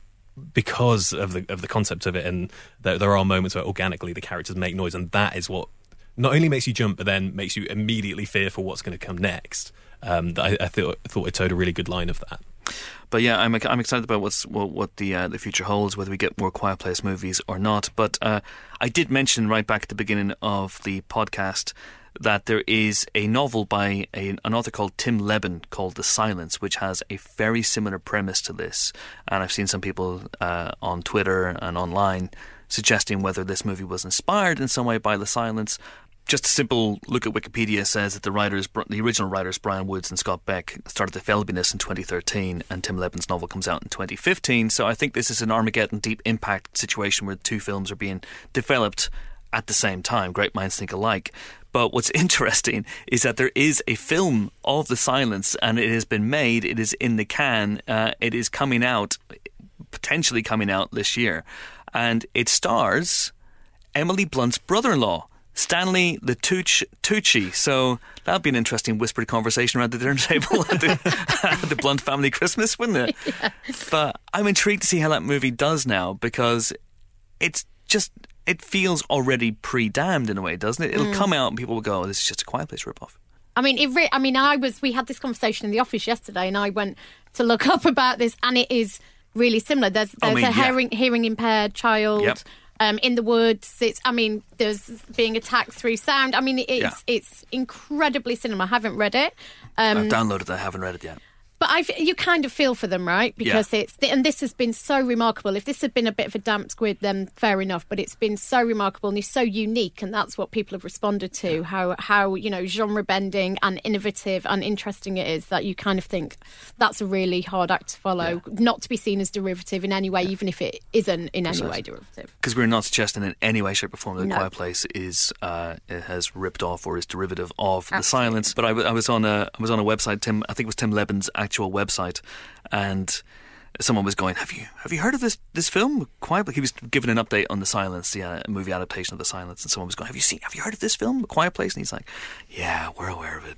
because of the concept of it, and there are moments where organically the characters make noise, and that is what not only makes you jump, but then makes you immediately fear for what's going to come next. I thought it towed a really good line of that. But yeah, I'm excited about what the future holds, whether we get more Quiet Place movies or not. But I did mention right back at the beginning of the podcast that there is a novel by an author called Tim Leben called The Silence, which has a very similar premise to this. And I've seen some people on Twitter and online suggesting whether this movie was inspired in some way by The Silence. Just a simple look at Wikipedia says that the original writers, Brian Woods and Scott Beck, started the Felbiness in 2013, and Tim Leben's novel comes out in 2015. So I think this is an Armageddon Deep Impact situation where the two films are being developed at the same time. Great minds think alike. But what's interesting is that there is a film of The Silence, and it has been made. It is in the can. It is potentially coming out this year. And it stars Emily Blunt's brother-in-law, Stanley the Tucci. So that'll be an interesting whispered conversation around the dinner table at the Blunt family Christmas, wouldn't it? Yeah. But I'm intrigued to see how that movie does now, because it feels already pre-damned in a way, doesn't it? It'll come out and people will go, oh, this is just a Quiet Place ripoff. I mean, we had this conversation in the office yesterday, and I went to look up about this, and it is really similar. There's a hearing impaired child. Yep. In the woods, there's being attacked through sound. I mean, it's incredibly cinema. I haven't read it. I've downloaded it. I haven't read it yet. But you kind of feel for them, right? Because and this has been so remarkable. If this had been a bit of a damp squid, then fair enough. But it's been so remarkable and it's so unique, and that's what people have responded to. How genre bending and innovative and interesting it is, that you kind of think that's a really hard act to follow, not to be seen as derivative in any way, even if it isn't in any way derivative. Because we're not suggesting in any way, shape, or form that Quiet Place it has ripped off or is derivative of The Silence. But I was on a website, I think it was Tim Leben's actual website, and someone was going, have you heard of this film Quiet Place? He was giving an update on The Silence, the movie adaptation of The Silence, and someone was going, have you heard of this film Quiet Place? And he's like, yeah, we're aware of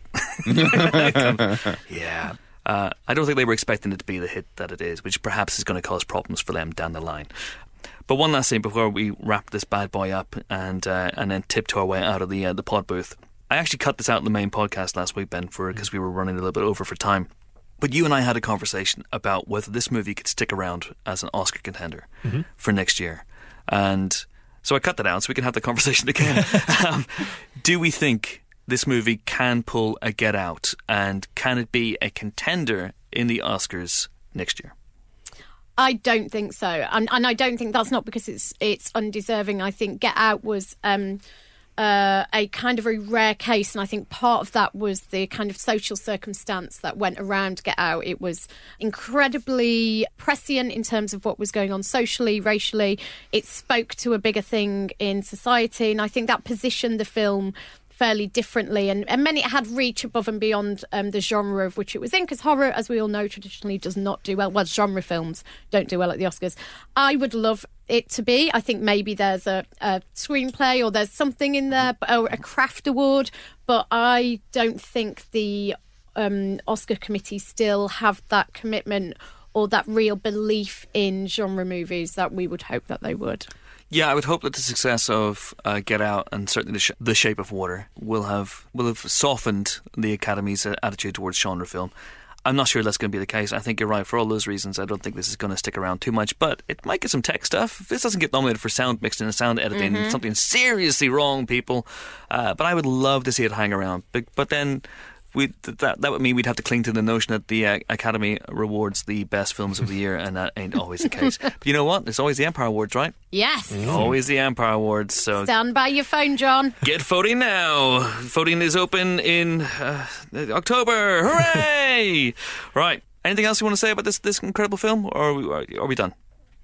it. Yeah. I don't think they were expecting it to be the hit that it is, which perhaps is going to cause problems for them down the line. But one last thing before we wrap this bad boy up and then tiptoe our way out of the pod booth. I actually cut this out in the main podcast last week, Ben, because we were running a little bit over for time. But you and I had a conversation about whether this movie could stick around as an Oscar contender for next year. And so I cut that out so we can have the conversation again. Do we think this movie can pull a Get Out? And can it be a contender in the Oscars next year? I don't think so. And I don't think that's not because it's undeserving. I think Get Out was a kind of a rare case, and I think part of that was the kind of social circumstance that went around Get Out. It was incredibly prescient in terms of what was going on socially, racially. It spoke to a bigger thing in society, and I think that positioned the film fairly differently, and meant it had reach above and beyond the genre of which it was in, because horror, as we all know, traditionally does not do well. Well, genre films don't do well at the Oscars. I would love it to be. I think maybe there's a screenplay or there's something in there, or a craft award, but I don't think the Oscar committee still have that commitment or that real belief in genre movies that we would hope that they would. Yeah, I would hope that the success of Get Out and certainly The Shape of Water will have softened the Academy's attitude towards genre film. I'm not sure that's going to be the case. I think you're right. For all those reasons, I don't think this is going to stick around too much, but it might get some tech stuff. If this doesn't get nominated for sound mixing and sound editing, something seriously wrong, people. But I would love to see it hang around. But then that would mean we'd have to cling to the notion that the Academy rewards the best films of the year, and that ain't always the case. But you know what? There's always the Empire Awards, right? Yes. Always the Empire Awards. So stand by your phone, John. Get voting now. Voting is open in October. Hooray! Right. Anything else you want to say about this incredible film, or are we done?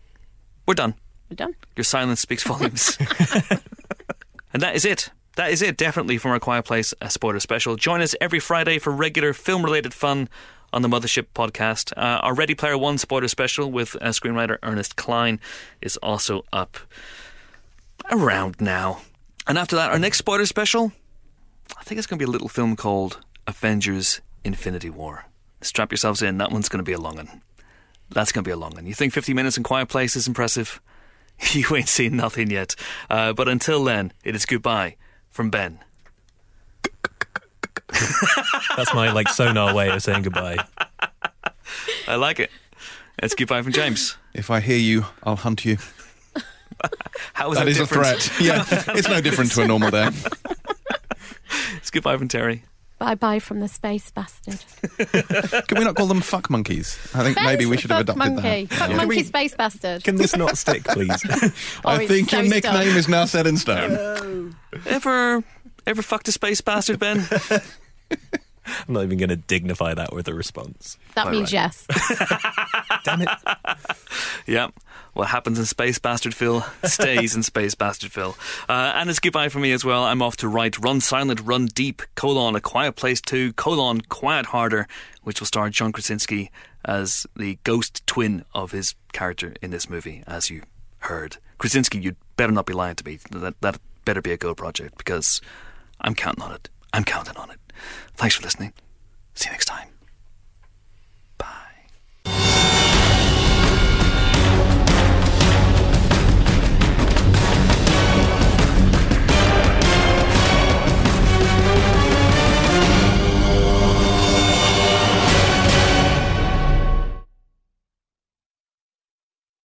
We're done. We're done. Your silence speaks volumes. And that is it. That is it, definitely, from our Quiet Place spoiler special. Join us every Friday for regular film-related fun on the Mothership podcast. Our Ready Player One spoiler special with screenwriter Ernest Cline is also up around now. And after that, our next spoiler special, I think it's going to be a little film called Avengers Infinity War. Strap yourselves in, that one's going to be a long one. That's going to be a long one. You think 50 minutes in Quiet Place is impressive? You ain't seen nothing yet. But until then, it is goodbye from Ben. That's my sonar way of saying goodbye. I like it. It's goodbye from James. If I hear you, I'll hunt you. How is That is different? a threat. Yeah, it's no different to a normal day. It's goodbye from Terry. Bye-bye from the space bastard. Can we not call them fuck monkeys? I think maybe we should have Fuck adopted monkey. that. Fuck Yeah. monkey space bastard. Can this not stick, please? I it's think so your nickname stuck. is now set in stone. Ever fucked a space bastard, Ben? I'm not even going to dignify that with a response. That means yes. Damn it. Yeah. What happens in Space Bastardville stays in Space Bastardville. And it's goodbye from me as well. I'm off to write Run Silent, Run Deep, A Quiet Place 2, Quiet Harder, which will star John Krasinski as the ghost twin of his character in this movie, as you heard. Krasinski, you'd better not be lying to me. That better be a go project, because I'm counting on it. I'm counting on it. Thanks for listening. See you next time.